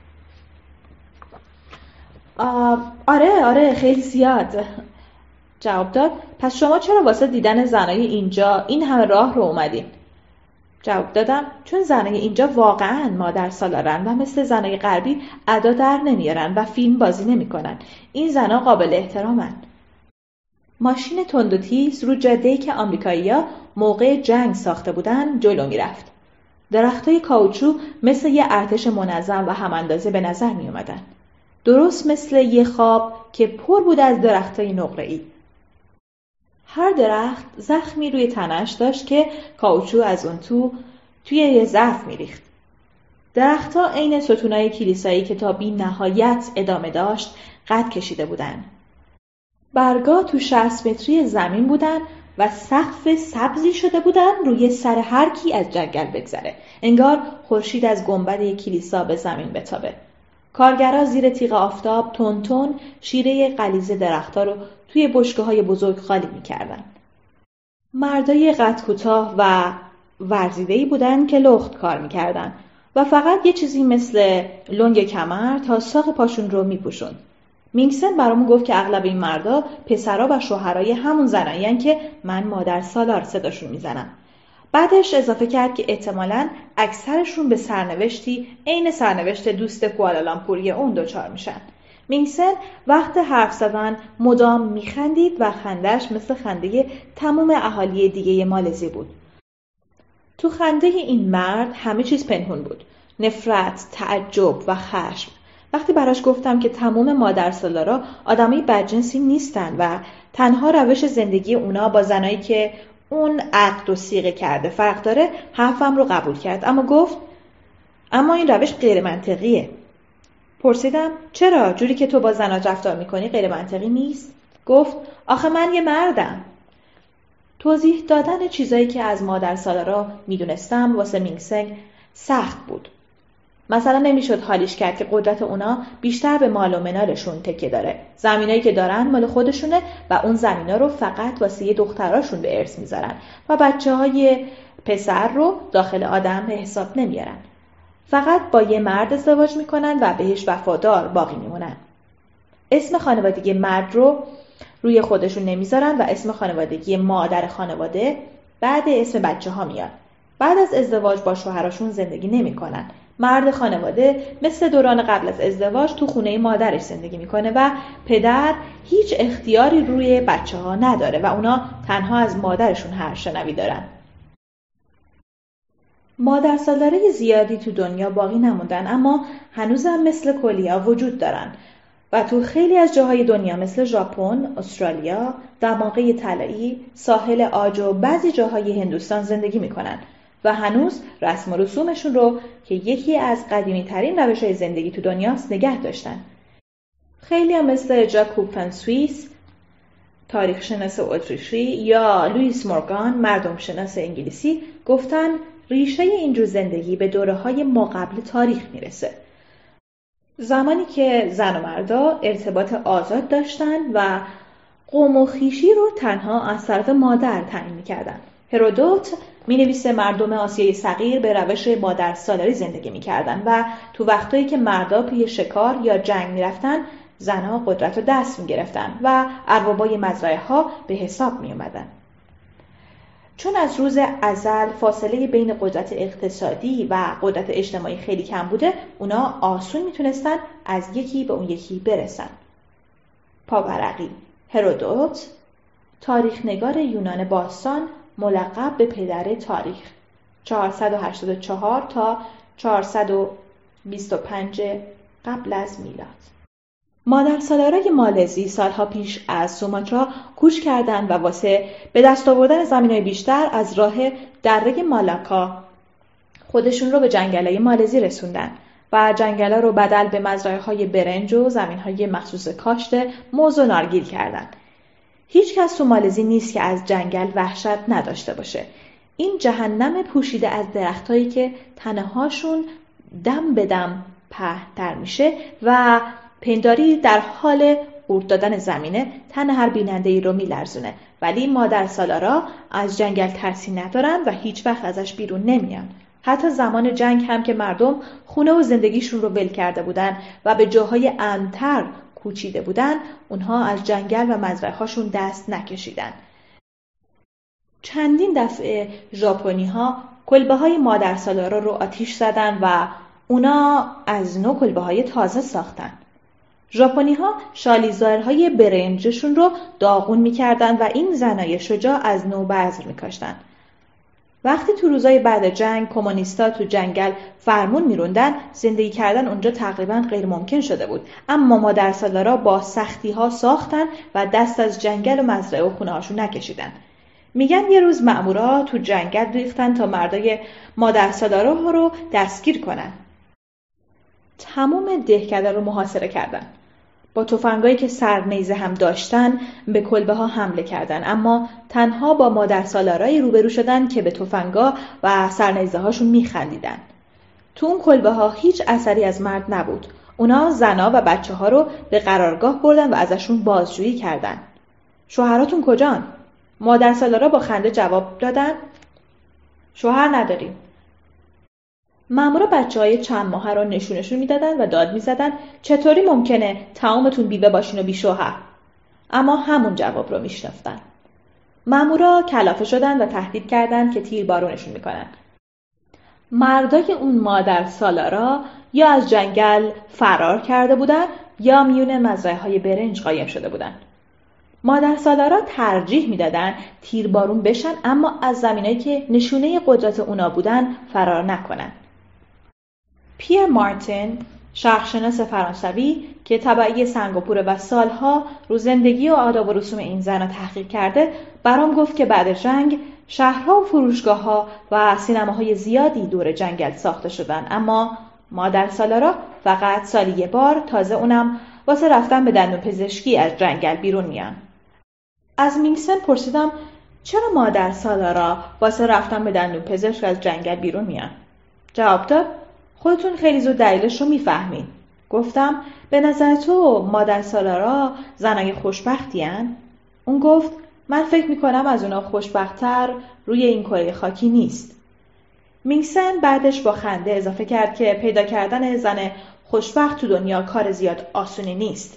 آره آره خیلی زیاد. جواب داد پس شما چرا واسه دیدن زنای اینجا این همه راه رو اومدین؟ جواب دادم چون زنای اینجا واقعاً مادر سالارن و مثل زنای غربی ادا در نمیارن و فیلم بازی نمیکنن. این زنا قابل احترامن. ماشین تند و تیز رو جاده‌ای که آمریکایی‌ها موقع جنگ ساخته بودن جلو میرفت. درختای کائوچو مثل یه ارتش منظم و هماندازه به نظر می اومدن. درست مثل یه خواب که پر بود از درختای نقره‌ای. هر درخت زخمی روی تنش داشت که کائوچو از اون تو توی یه ظرف میریخت. درخت‌ها عین ستونای کلیسایی که تا بی نهایت ادامه داشت قد کشیده بودن. برگا تو شصت متری زمین بودن و سقف سبزی شده بودن روی سر هر کی از جنگل بگذره. انگار خورشید از گنبد کلیسا به زمین بتابه. کارگرها زیر تیغ آفتاب تون تون شیره غلیظ درخت‌ها رو توی بشکه‌های بزرگ خالی می‌کردن. مردای قد کوتاه و ورزیده‌ای بودن که لخت کار می‌کردن و فقط یه چیزی مثل لنگ کمر تا ساق پاشون رو می‌پوشوند. مینگسن برامون گفت که اغلب این مردا پسرا و شوهرای همون زنایین که من مادر سالار صداشون میزنم. بعدش اضافه کرد که احتمالاً اکثرشون به سرنوشتی عین سرنوشت دوست کوالالامپوری اون دچار میشن. مینگسن وقت حرف زدن مدام میخندید و خندش مثل خنده تمام اهالی دیگه مالزی بود. تو خنده این مرد همه چیز پنهون بود. نفرت، تعجب و خشم. وقتی براش گفتم که تمام مادر سالارا آدمای بدجنسی نیستن و تنها روش زندگی اونا با زنایی که اون عقد و صیغه کرده فرق داره، حرفم رو قبول کرد. اما گفت اما این روش غیر منطقیه. پرسیدم چرا؟ جوری که تو با زنا رفتار میکنی غیر منطقی نیست؟ گفت آخه من یه مردم. توضیح دادن چیزایی که از مادر سالارا میدونستم واسه مینگسن سخت بود. مثلا نمیشد حالیش کرد که قدرت اونا بیشتر به مال و منالشون تکیه داره. زمینایی که دارن مال خودشونه و اون زمینا رو فقط واسه یه دختراشون به ارث میذارن و بچه‌های پسر رو داخل آدم به حساب نمیارن. فقط با یه مرد ازدواج میکنن و بهش وفادار باقی میمونن. اسم خانوادگی مرد رو روی خودشون نمیذارن و اسم خانوادگی مادر خانواده بعد اسم بچه ها میاد. بعد از ازدواج با شوهراشون زندگی نمیکنن. مرد خانواده مثل دوران قبل از ازدواج تو خونه مادرش زندگی میکنه و پدر هیچ اختیاری روی بچه ها نداره و اونا تنها از مادرشون هر شنوی دارن. مادرسالاری زیادی تو دنیا باقی نموندن، اما هنوزم مثل کلیا وجود دارن و تو خیلی از جاهای دنیا مثل ژاپن، استرالیا، دماغه طلایی، ساحل عاج و بعضی جاهای هندوستان زندگی میکنن و هنوز رسم و رسومشون رو که یکی از قدیمی ترین روش‌های زندگی تو دنیاست نگه داشتن. خیلی هم مثل ژاکوب فن سویس، تاریخ شناس اتریشی، یا لوئیس مورگان، مردم شناس انگلیسی، گفتن ریشه اینجور زندگی به دوره‌های ماقبل تاریخ میرسه. زمانی که زن و مردا ارتباط آزاد داشتن و قوم و خویشی رو تنها از طرف مادر تعیین می‌کردن. هرودوت می‌نویسه مردم آسیای صغیر به روش مادرسالاری زندگی می‌کردن و تو وقتایی که مردا پی شکار یا جنگ می‌رفتن، زنها قدرت رو دست می‌گرفتن و اربابای مزرعه‌ها به حساب می‌اومدن. چون از روز ازل فاصله بین قدرت اقتصادی و قدرت اجتماعی خیلی کم بوده، اونا آسون میتونستن از یکی به اون یکی برسن. پاورقی، هرودوت، تاریخنگار یونان باستان، ملقب به پدر تاریخ، چهارصد و هشتاد و چهار تا چهارصد و بیست و پنج قبل از میلاد. مادرسالارای مالزی سالها پیش از سوماترا کوچ کردند و واسه به دست آوردن زمینای بیشتر از راه دره مالاکا خودشون رو به جنگلای مالزی رسوندن و جنگلا رو بدل به مزرعه‌های برنج و زمین‌های مخصوص کاشت موز و نارگیل کردن. هیچ کس تو مالزی نیست که از جنگل وحشت نداشته باشه. این جهنم پوشیده از درختایی که تنهاشون دم به دم پهن‌تر میشه و پنداری در حال قورت دادن زمینه تن هر بیننده‌ای رو میلرزونه، ولی مادرسالارا از جنگل ترسی ندارن و هیچ وقت ازش بیرون نمیان. حتی زمان جنگ هم که مردم خونه و زندگیشون رو ول کرده بودن و به جاهای امن‌تر کوچیده بودن، اونها از جنگل و مزرعه‌هاشون دست نکشیدن. چندین دفعه ژاپنی‌ها کلبه‌های مادرسالارا رو آتیش زدن و اونا از نو کلبه‌های تازه ساختن. ژاپنی‌ها شالیزارهای برنجشون رو داغون می‌کردن و این زنای شجاع از نو بذر می‌کاشتن. وقتی تو روزای بعد جنگ کمونیستا تو جنگل فرمون می‌روندن، زندگی کردن اونجا تقریباً غیر ممکن شده بود، اما مادرسالارا با سختی‌ها ساختن و دست از جنگل و مزرعه و خونه‌هاشون نکشیدن. میگن یه روز مأمورا تو جنگل ریختن تا مردای مادرسالارا رو دستگیر کنن. تمام دهکده رو محاصره کردن. با تفنگایی که سرنیزه هم داشتن به کلبه ها حمله کردن، اما تنها با مادرسالارایی روبرو شدن که به تفنگا و سرنیزه هاشون میخندیدن. تو اون کلبه ها هیچ اثری از مرد نبود. اونا زنا و بچه ها رو به قرارگاه بردن و ازشون بازجویی کردن. شوهراتون کجان؟ مادرسالارا با خنده جواب دادن شوهر نداریم. مامورا بچه‌های چند ماهه رو نشونشون میدادن و داد میزدن چطوری ممکنه تمامتون بیوه باشین و بی شوهر؟ اما همون جواب رو میشنفتن. مامورا کلافه شدن و تهدید کردن که تیر بارونشون میکنن. مردای اون مادرسالارا یا از جنگل فرار کرده بودن یا میون مزرعه‌های برنج قایم شده بودن. مادرسالارا ترجیح میدادن تیر بارون بشن، اما از زمینایی که نشونه قدرت اونا بودن فرار نکنن. پیر مارتین، شرقشناس فرانسوی که تبعی سنگاپور و سالها رو زندگی و آداب و رسوم این زن‌ها تحقیق کرده، برام گفت که بعد جنگ شهرها و فروشگاه‌ها و سینماهای زیادی دور جنگل ساخته شدن، اما مادرسالارا فقط سالی یه بار، تازه اونم واسه رفتن به دندون پزشکی از جنگل بیرون میان. از مینگسن پرسیدم چرا مادرسالارا واسه رفتن به دندون پزشک از جنگل بیرون میان؟ جواب داد خودتون خیلی زود دلیلش رو میفهمین. گفتم به نظر تو مادرسالارا زنای خوشبختی هن؟ اون گفت من فکر میکنم از اونا خوشبخت‌تر روی این کره خاکی نیست. مینگسن بعدش با خنده اضافه کرد که پیدا کردن زن خوشبخت تو دنیا کار زیاد آسونی نیست.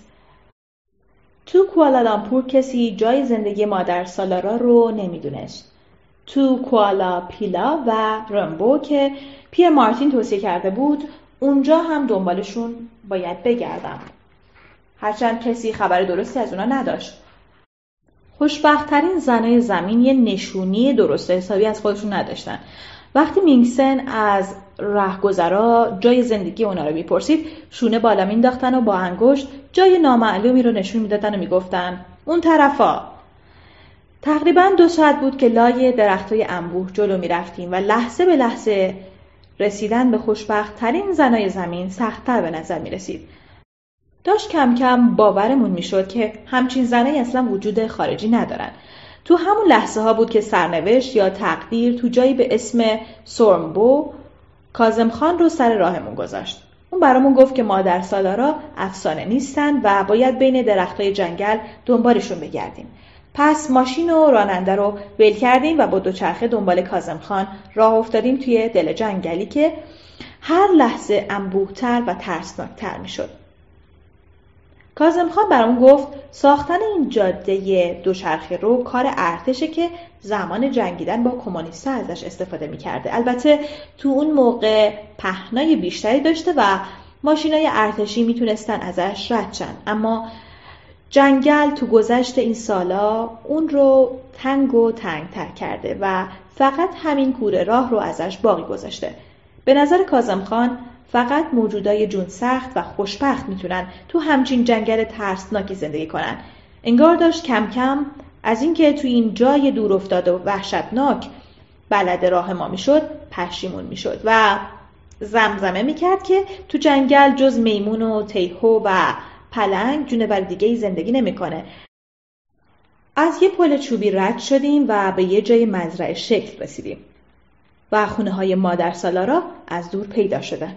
تو کوالالامپور کسی جای زندگی مادرسالارا رو نمیدونست. تو کوالا پیلا و رمبو که پیر مارتین توصیه کرده بود اونجا هم دنبالشون باید بگردم. هرچند کسی خبر درستی از اونا نداشت. خوشبخت‌ترین زنای زمین یه نشونی درست حسابی از خودشون نداشتن. وقتی مینگسن از رهگذرا جای زندگی اونا رو میپرسید شونه بالا مینداختن و با انگشت جای نامعلومی رو نشون میدادن و میگفتن اون طرفا. تقریباً دو ساعت بود که لای درختای انبوه جلو میرفتیم و لحظه به لحظه رسیدن به خوشبخت‌ترین زنای زمین سخت‌تر به نظر میرسید. داشت کم کم باورمون میشد که همچین زنایی اصلا وجود خارجی ندارن. تو همون لحظه ها بود که سرنوشت یا تقدیر تو جایی به اسم سورمبو کاظم خان رو سر راهمون گذاشت. اون برامون گفت که مادر سالارا افسانه نیستن و باید بین درختای جنگل دنبالشون بگردیم. پس ماشین و راننده رو ول کردیم و با دوچرخه دنبال کاظم خان راه افتادیم توی دل جنگلی که هر لحظه انبوه‌تر و ترسناکتر میشد. کاظم خان برامون گفت ساختن این جاده دوچرخه رو کار ارتشه که زمان جنگیدن با کمونیست‌ها ازش استفاده می‌کرده. البته تو اون موقع پهنای بیشتری داشته و ماشینای ارتشی میتونستن ازش رد شن، اما جنگل تو گذشت این سالا اون رو تنگ و تنگ‌تر کرده و فقط همین کوره راه رو ازش باقی گذاشته. به نظر کاظم خان فقط موجودای جون سخت و خوشبخت میتونن تو همچین جنگل ترسناکی زندگی کنن. انگار داشت کم کم از اینکه تو این جای دور افتاده و وحشتناک بلد راه ما میشد پشیمون میشد و زمزمه میکرد که تو جنگل جز میمون و تیهو و پلنگ جونور دیگه‌ای زندگی نمیکنه. از یه پل چوبی رد شدیم و به یه جای مزرعه شکل رسیدیم و خونه های مادر سالارا از دور پیدا شدن.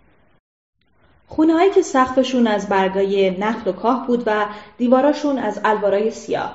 خونه هایی که سقفشون از برگای نخل و کاه بود و دیواراشون از الوارای سیاه.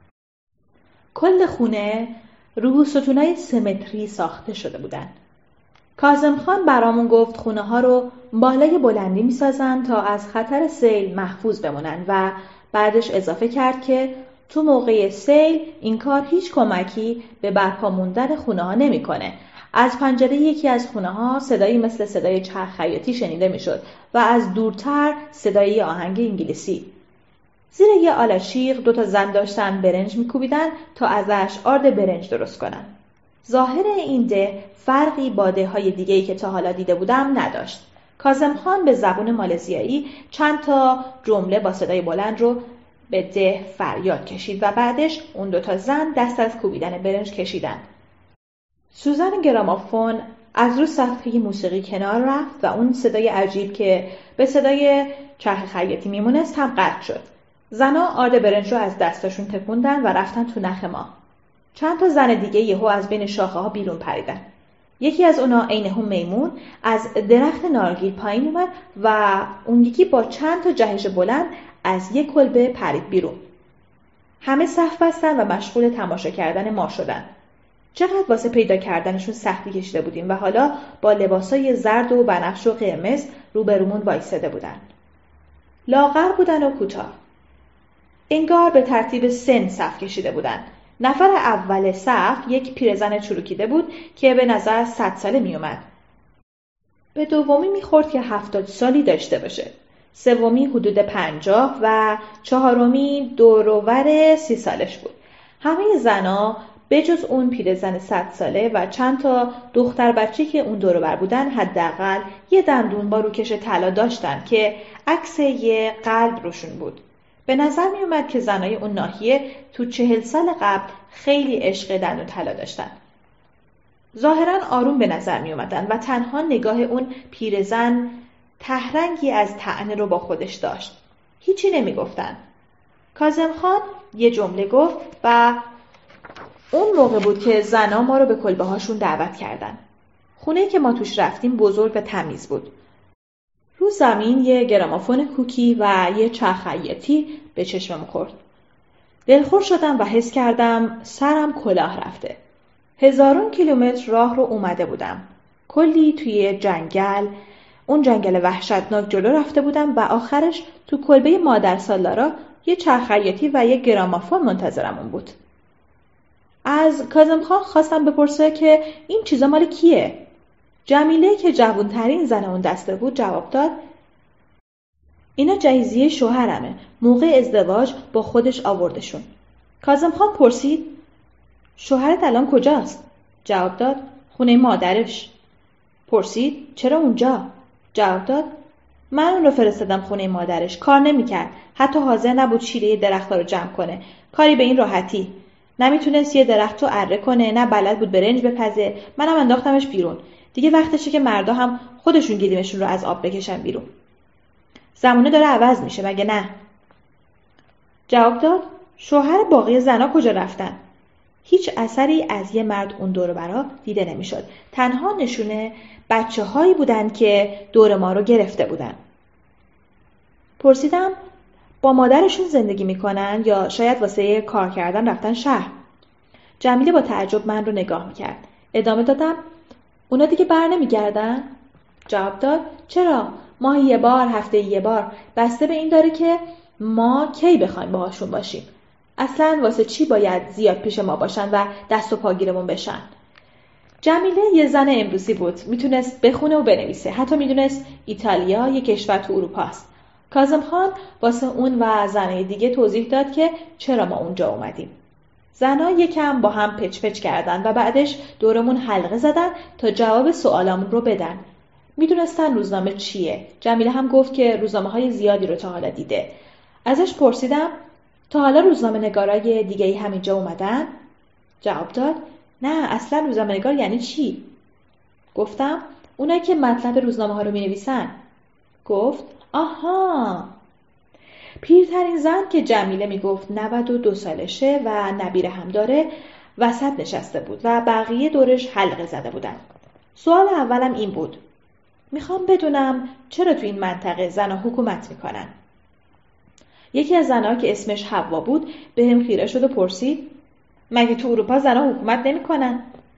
کل خونه رو ستونای سمتری ساخته شده بودن. کاظم خان برامون گفت خونه ها رو بالای بلندی می سازن تا از خطر سیل محفوظ بمونن و بعدش اضافه کرد که تو موقع سیل این کار هیچ کمکی به برپا موندن خونه ها نمی کنه. از پنجره یکی از خونه ها صدایی مثل صدای چرخ خیاطی شنیده می شد و از دورتر صدای آهنگ انگلیسی. زیر یه آلاشیق دو تا زن داشتن برنج می کوبیدن تا ازش آرد برنج درست کنن. ظاهر این ده فرقی با ده‌های دیگه‌ای که تا حالا دیده بودم نداشت. کاظم خان به زبان مالزیایی چند تا جمله با صدای بلند رو به ده فریاد کشید و بعدش اون دو تا زن دست از کوبیدن برنج کشیدن. سوزن گرامافون از رو صفحه موسیقی کنار رفت و اون صدای عجیب که به صدای چرخ خیاطی میمونست هم قطع شد. زنا آرد برنج رو از دستاشون تکوندن و رفتن تو نخ ما. چند تا زن دیگه یهو از بین شاخه ها بیرون پریدن. یکی از اونا عینهم میمون از درخت نارگیل پایین اومد و اون یکی با چند تا جهش بلند از یک کلبه پرید بیرون. همه صف بستن و مشغول تماشا کردن ما شدن. چقدر واسه پیدا کردنشون سختی کشیده بودیم و حالا با لباسای زرد و بنفش و قرمز روبرومون وایساده بودن. لاغر بودن و کوتاه. انگار به ترتیب سن صف کشیده بودن. نفر اول صف یک پیرزن چروکیده بود که به نظر صد ساله می اومد. به دومی میخورد که هفتاد سالی داشته باشه. سومی حدود پنجاه و چهارمی دوروبر سی سالش بود. همه زنا به جز اون پیرزن صد ساله و چند تا دختر بچه که اون دوروبر بودن حداقل یه دندون با روکش طلا داشتن که عکس یه قلب روشون بود. به نظر می اومد که زنای اون ناحیه تو چهل سال قبل خیلی عشق دندون طلا داشتن. ظاهراً آروم به نظر می اومدن و تنها نگاه اون پیرزن تهرنگی از طعنه رو با خودش داشت. هیچی نمی گفتن. کاظم خان یه جمله گفت و اون موقع بود که زنا ما رو به کلبه هاشون دعوت کردن. خونه‌ای که ما توش رفتیم بزرگ و تمیز بود. رو زمین یه گرامافون کوکی و یه چرخ خیاطی به چشمم خورد. دلخور شدم و حس کردم سرم کلاه رفته. هزارون کیلومتر راه رو اومده بودم. کلی توی جنگل، اون جنگل وحشتناک جلو رفته بودم و آخرش تو کلبه مادر سالارا یه چرخ خیاطی و یه گرامافون منتظرمون بود. از کاظم خان خواستم بپرسه که این چیزا مال کیه؟ جمیله که جوانترین زن اون دسته بود جواب داد اینا جهیزیه شوهرمه. موقع ازدواج با خودش آوردشون. کاظم خان پرسید شوهرت الان کجاست؟ جواب داد خونه مادرش. پرسید چرا اونجا؟ جواب داد من اون رو فرستادم خونه مادرش. کار نمیکرد. حتی حاضر نبود شیره درخت‌ها رو جمع کنه. کاری به این راحتی. نمیتونست یه درخت رو اره کنه، نه بلد بود برنج بپزه. منم انداختمش بیرون. دیگه وقتشه که مردا هم خودشون گلیمشون رو از آب بکشن بیرون. زمونه داره عوض میشه مگه نه؟ جواب داد شوهر باقی زنا کجا رفتن؟ هیچ اثری از یه مرد اون دور و برا دیده نمیشد. تنها نشونه بچه هایی بودن که دور ما رو گرفته بودن. پرسیدم با مادرشون زندگی میکنن یا شاید واسه کار کردن رفتن شهر؟ جمیله با تعجب من رو نگاه میکرد. ادامه دادم اونا دیگه بر نمیگردن؟ جواب داد چرا؟ ماهی یه بار، هفته یه بار، بسته به این داره که ما کی بخوایم باهاشون باشیم. اصلاً واسه چی باید زیاد پیش ما باشن و دست و پاگیرمون بشن؟ جمیله یه زن امروزی بود. میتونست بخونه و بنویسه. حتی میدونست ایتالیا یه کشور تو اروپا است. کاظم خان واسه اون و زنای دیگه توضیح داد که چرا ما اونجا اومدیم. زنها یکم با هم پچ پچ کردن و بعدش دورمون حلقه زدن تا جواب سوالامون رو بدن. میدونستن روزنامه چیه. جمیله هم گفت که روزنامه‌های زیادی رو تا حالا دیده. ازش پرسیدم تا حالا روزنامه نگارای دیگه‌ای همینجا اومدن؟ جواب داد نه اصلا روزنامه نگار یعنی چی؟ گفتم اونایی که مطلب روزنامه ها رو می نویسن. گفت آها. پیرترین زن که جمیله می گفت نود و دو سالشه و نبیره هم داره وسط نشسته بود و بقیه دورش حلقه زده بودن. سوال اولم این بود میخوام بدونم چرا تو این منطقه زنها حکومت میکنن؟ یکی از زنها که اسمش حوا بود به هم خیره شد و پرسید مگه تو اروپا زنها حکومت نمیکنن؟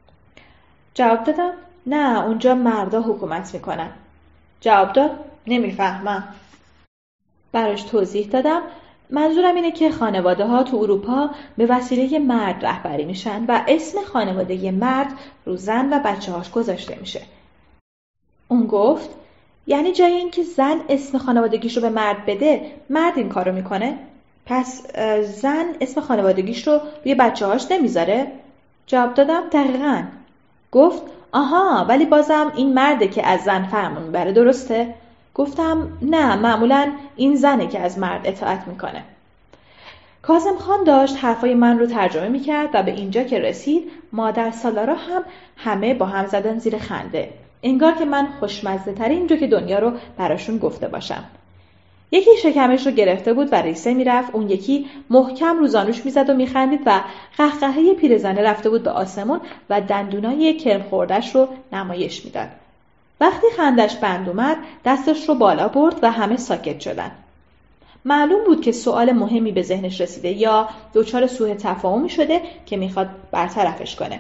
جواب دادم نه اونجا مردا حکومت میکنن. جواب داد نمیفهمم. براش توضیح دادم منظورم اینه که خانواده ها تو اروپا به وسیله مرد رهبری میشن و اسم خانواده مرد رو زن و بچه هاش گذاشته میشه. اون گفت یعنی جای این که زن اسم خانوادگیش رو به مرد بده مرد این کارو میکنه؟ پس زن اسم خانوادگیش رو روی بچه هاش نمیذاره؟ جواب دادم دقیقاً. گفت آها ولی بازم این مرده که از زن فرمون میبره درسته؟ گفتم نه معمولاً این زنه که از مرد اطاعت میکنه. کاظم خان داشت حرفای من رو ترجمه میکرد و به اینجا که رسید مادر سالارا هم همه با هم زدن زیر خنده. انگار که من خوشمزه ترین جو که دنیا رو براشون گفته باشم. یکی شکمش رو گرفته بود و ریسه میرفت، اون یکی محکم رو زانوش میزد و میخندید و قهقهه پیرزنه رفته بود به آسمون و دندونای کرم خوردش رو نمایش میداد. وقتی خندش بند اومد دستش رو بالا برد و همه ساکت شدن. معلوم بود که سوال مهمی به ذهنش رسیده یا دچار سوء تفاهمی شده که میخواد برطرفش کنه.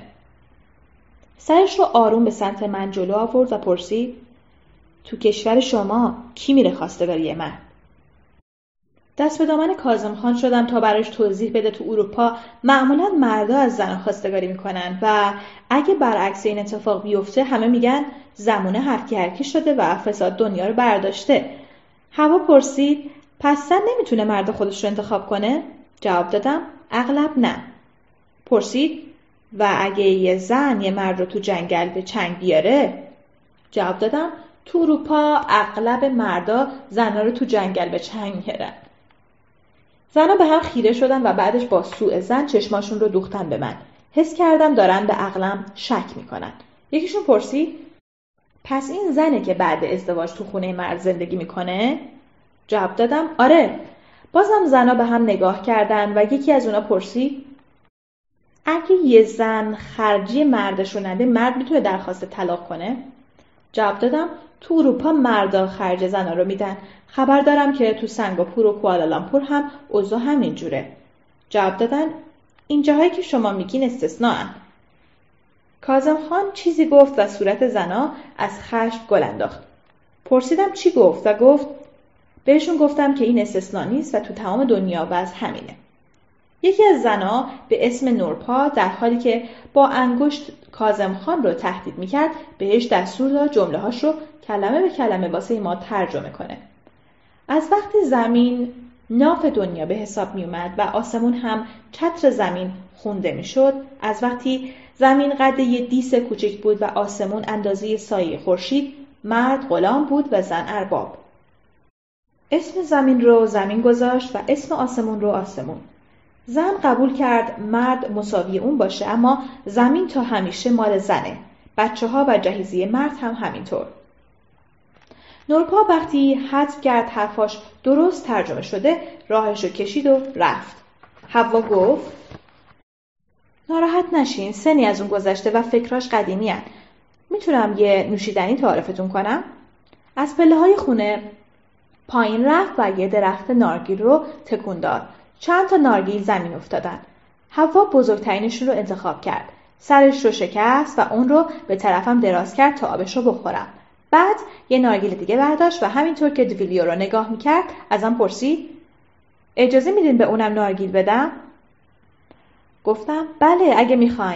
سرش رو آروم به سمت من جلو آورد و پرسید تو کشور شما کی میره خواستگاری من؟ دست به دامن کاظم خان شدم تا براش توضیح بده تو اروپا معمولا مردا از زن خواستگاری میکنن و اگه برعکس این اتفاق بیفته همه میگن زمونه هرکی هرکی شده و فساد دنیا رو برداشته. هوا پرسید پس زن نمیتونه مرد خودش رو انتخاب کنه؟ جواب دادم اغلب نه. پرسید و اگه یه زن یه مرد رو تو جنگل به چنگ بیاره؟ جواب دادم تو اروپا اغلب مردا زنها رو تو جنگل به چنگ میارن. زنها به هم خیره شدن و بعدش با سوء ظن چشماشون رو دوختن به من. حس کردم دارن به عقلم شک میکنن. یکیشون پرسید پس این زنه که بعد ازدواج تو خونه مرد زندگی میکنه؟ جواب دادم آره. بازم زنها به هم نگاه کردن و یکی از اونا پرسید اگه یه زن خرجی مردش رو نده مرد میتونه درخواست طلاق کنه؟ جواب دادم تو اروپا مردا خرج زنها رو میدن. خبر دارم که تو سنگاپور و کوالالامپور هم اوضاع همین جوره. جواب دادن این جاهایی که شما میگین استثناءن. کاظم خان چیزی گفت و صورت زنها از خشم گل انداخت. پرسیدم چی گفت و گفت بهشون گفتم که این استثناء نیست و تو تمام دنیا وضع همینه. یکی از زنها به اسم نورپا در حالی که با انگشت کاظم خان رو تهدید میکرد بهش دستور داد جمله هاش رو کلمه به کلمه واسه ما ترجمه کنه. از وقتی زمین ناف دنیا به حساب می اومد و آسمون هم چتر زمین خونده می شد، از وقتی زمین قد یه دیس کوچک بود و آسمون اندازه سایه خورشید، مرد غلام بود و زن ارباب. اسم زمین رو زمین گذاشت و اسم آسمون رو آسمون. زن قبول کرد مرد مساوی اون باشه، اما زمین تا همیشه مال زنه. بچه ها و جهیزیه مرد هم همینطور. نورپا وقتی حدس کرد حرفاش درست ترجمه شده، راهشو کشید و رفت. حوا گفت ناراحت نشین، سنی از اون گذشته و فکراش قدیمی هن. میتونم یه نوشیدنی تعارفتون کنم؟ از پله های خونه پایین رفت و یه درخت نارگیل رو تکون داد. چند تا نارگیل زمین افتادن. حوا بزرگترینشون رو انتخاب کرد. سرش رو شکست و اون رو به طرفم دراز کرد تا آبش رو بخورم. بعد یه نارگیل دیگه برداشت و همینطور که دویلیو رو نگاه میکرد ازم پرسید اجازه میدین به اونم نارگیل بدم؟ گفتم بله اگه میخواین.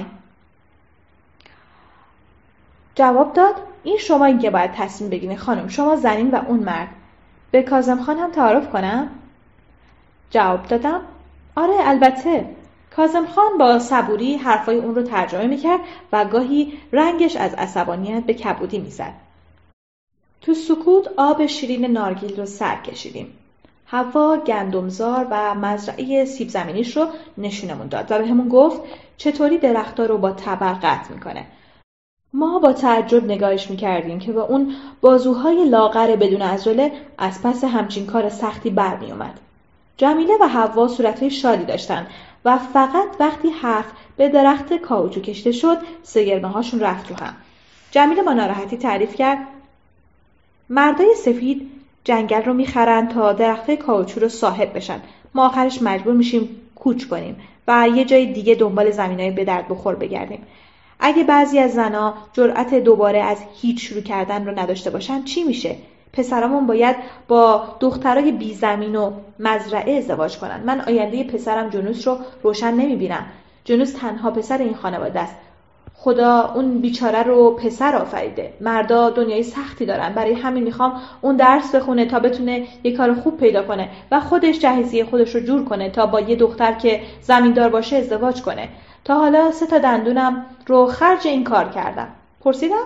جواب داد این شما این که باید تصمیم بگیرین خانم، شما زنین و اون مرد. به کاظم خان هم تعارف کنم؟ جواب دادم آره البته. کاظم خان با صبوری حرفای اون رو ترجمه میکرد و گاهی رنگش از عصبانیت به کبودی میزد. تو سکوت آب شیرین نارگیل رو سر کشیدیم. حوا گندمزار و مزرعه سیب زمینیش رو نشونمون داد و به همون گفت چطوری درخت‌ها رو با تبر قطع میکنه. ما با تعجب نگاهش میکردیم که با اون بازوهای لاغر بدون عضله از پس همچین کار سختی برمی اومد. جمیله و حوا صورتهای شادی داشتن و فقط وقتی حرف به درخت کاوچو کشیده شد سگرمه هاشون رفت رو هم. جمیله با ناراحتی تعریف کرد مردای سفید جنگل رو میخرن تا درخت کاوچو رو صاحب بشن. ما آخرش مجبور میشیم کوچ کنیم و یه جای دیگه دنبال زمینای به درد بخور بگردیم. اگه بعضی از زنا جرأت دوباره از هیچ شروع کردن رو نداشته باشن چی میشه؟ پسرامون باید با دخترای بی زمین و مزرعه ازدواج کنن. من آینده پسرم جنوس رو روشن نمیبینم. جنوس تنها پسر این خانواده است. خدا اون بیچاره رو پسر آفریده. مردا دنیای سختی دارن، برای همین میخوام اون درس بخونه تا بتونه یه کار خوب پیدا کنه و خودش جهیزیه خودش رو جور کنه تا با یه دختر که زمیندار باشه ازدواج کنه. تا حالا سه تا دندونم رو خرج این کار کردم. پرسیدم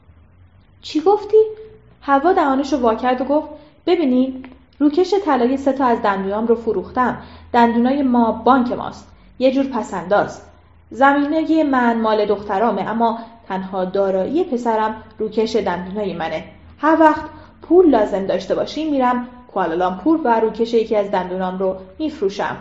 چی گفتی؟ حوا دهانش رو وا کرد و گفت ببینی روکش طلای سه تا از دندونام رو فروختم. دندونای ما بانک ماست. یه جور پسنداز. زمینه من مال دخترامه، اما تنها دارایی پسرم روکش دندونای منه. هر وقت پول لازم داشته باشیم میرم کوالالامپور و روکش یکی از دندونام رو میفروشم.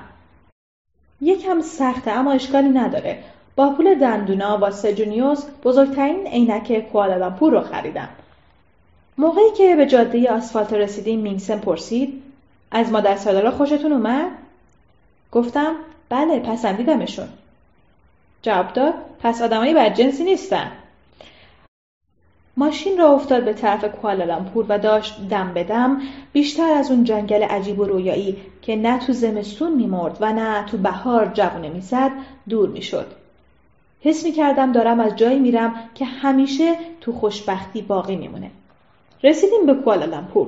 یکم سخته اما اشکالی نداره. با پول دندونا واسه جونیوس بزرگترین عینک کوالالامپور رو خریدم. موقعی که به جاده آسفالت رسیدیم مینگسن پرسید از مادر سالارا خوشتون اومد؟ گفتم بله پسندیدمشون. جواب داد پس آدمای بدجنسی نیستن. ماشین را افتاد به طرف کوالالامپور و داشت دم به دم بیشتر از اون جنگل عجیب و رویایی که نه تو زمستون میمرد و نه تو بهار جوونه میزد دور میشد. حس میکردم دارم از جایی میرم که همیشه تو خوشبختی باقی میمونه. رسیدیم به کوالالامپور.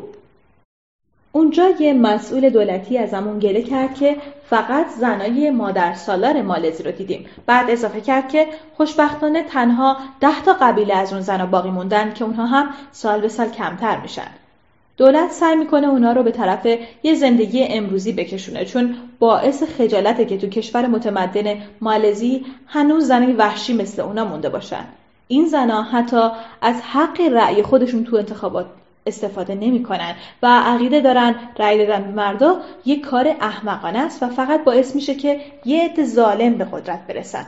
اونجا یه مسئول دولتی ازمون گله کرد که فقط زنای مادر سالار مالزی رو دیدیم. بعد اضافه کرد که خوشبختانه تنها ده تا قبیله از اون زنا باقی موندن که اونها هم سال به سال کمتر میشن. دولت سعی میکنه اونا رو به طرف یه زندگی امروزی بکشونه، چون باعث خجالته که تو کشور متمدن مالزی هنوز زنای وحشی مثل اونا مونده باشن. این زنا حتی از حق رأی خودشون تو انتخابات استفاده نمی کنن و عقیده دارن رأی دادن به مردا یک کار احمقانه است و فقط باعث میشه که یه عده ظالم به قدرت برسن.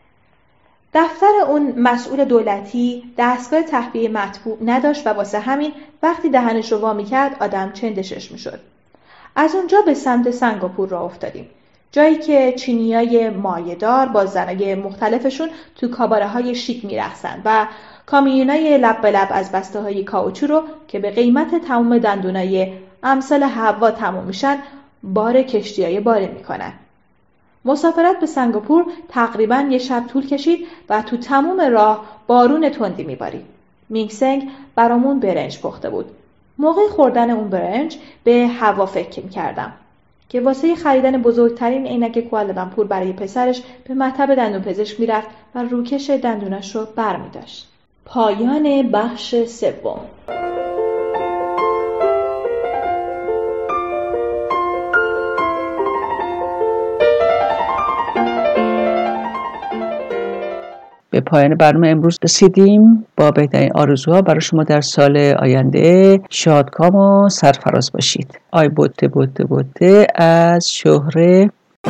دفتر اون مسئول دولتی دستگاه تهویه مطبوع نداشت و واسه همین وقتی دهنش رو وا می‌کرد آدم چندشش میشد. از اونجا به سمت سنگاپور راه افتادیم. جایی که چینیای مایه‌دار با زنای مختلفشون تو کاباره‌های شیک می‌رقصن و کامیونای لب به لب از بسته‌های کاوچو رو که به قیمت تمام دندونای امثال حوا تموم میشن بار کشتیای باره میکنن. مسافرت به سنگاپور تقریباً یه شب طول کشید و تو تموم راه بارون تندی میبارید. مینگ سنگ برامون برنج پخته بود. موقع خوردن اون برنج به هوا فکر کردم که واسه خریدن بزرگترین عینک کوالالامپور برای پسرش به مطب دندونپزشک میرفت و روکش دندوناش رو برمی‌داشت. پایان بخش سوم. به پایان برنامه امروز رسیدیم. با بهترین آرزوها برای شما در سال آینده شادکام و سرفراز باشید. آی بوته بوته بوته از شهره.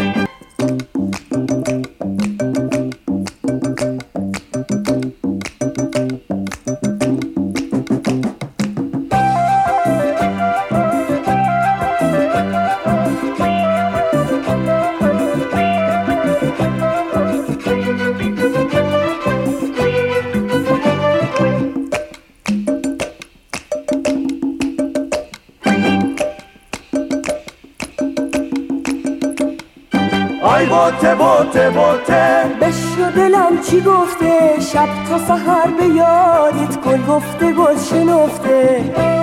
آی بوته بوته بوته بشنو دلم چی گفته، شب تا سحر به یادت گل گفته گل شنفته.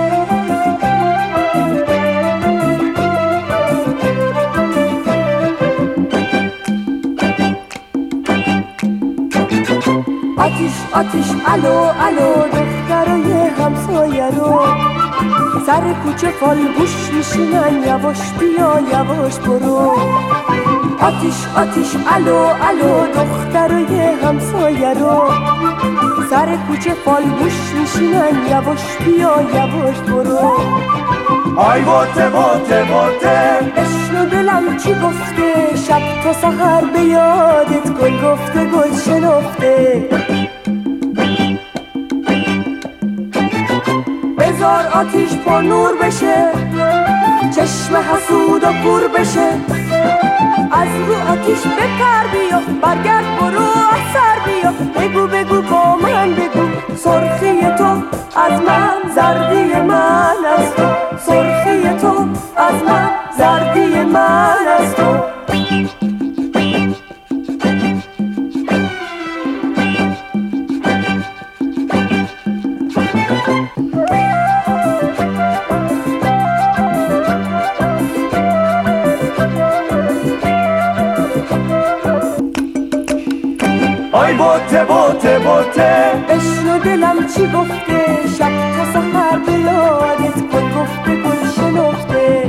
آتیش آتیش الو الو دخترای همسایه رو سر کوچه فالگوش میشینن، یواش بیا یواش برو. آتیش آتیش الو الو دخترای همسایه رو سر کوچه فالگوش میشینن، یواش بیا یواش برو. آی بوته بوته بوته بشنو دلم چی گفته، شب تا سحر به یادت گل گفته گل شنفته. بذار آتیش پر نور بشه، چشم حسود و کور بشه. از رو آتیش بپر بیا، برگرد برو از سر بیا. بگو بگو با من بگو، سرخی تو از من زردی من از تو. سرخی تو از من زردی من از تو. آی بوته بوته بوته بشنو دلم چی گفته، شب تا سحر به یادت گل گفته گل شنفته.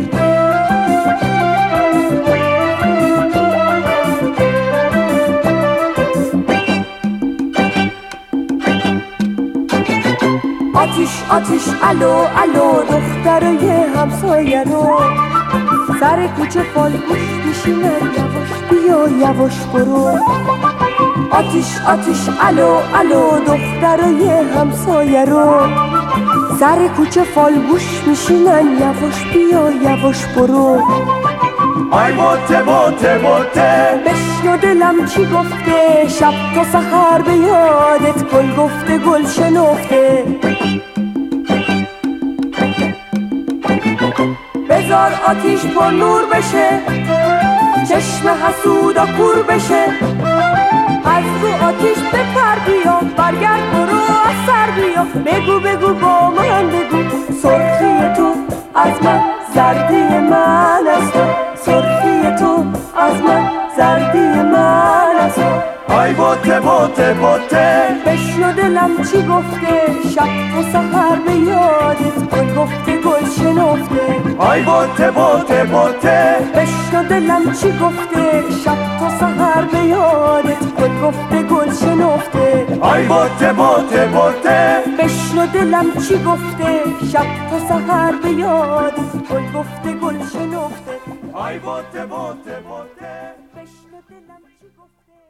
آتیش آتیش الو الو دخترای همسایه رو سر کوچه فالگوش میشینن، یواش بیا یواش برو. آتیش آتیش الو الو دخترای همسایه رو سر کوچه فالگوش میشینن، یواش بیا یواش برو. آی بوته بوته بوته بشنو دلم چی گفته، شب تا سحر به یادت گل گفته گل شنفته. بذار آتیش پر نور بشه، چشم حسود و کور بشه. از رو آتیش بپر بیا، برگرد برو از سر بیا. بگو بگو با من بگو، سرخی تو از من زردی من از تو. سرخی تو از من زردی من از تو. آی بوته بوته بوته بشنو دلم چی گفته، شب تا سحر به یادت گل گفته گل شنفته. آی بوته بوته بوته بشنو دلم چی گفته، شب تا سحر به یادت گل گفته گل شنفته. آی بوته بوته بوته بشنو دلم چی گفته، شب تا سحر به یادت گل گفته گل شنفته. آی بوته بوته بوته بشنو دلم چی گفته.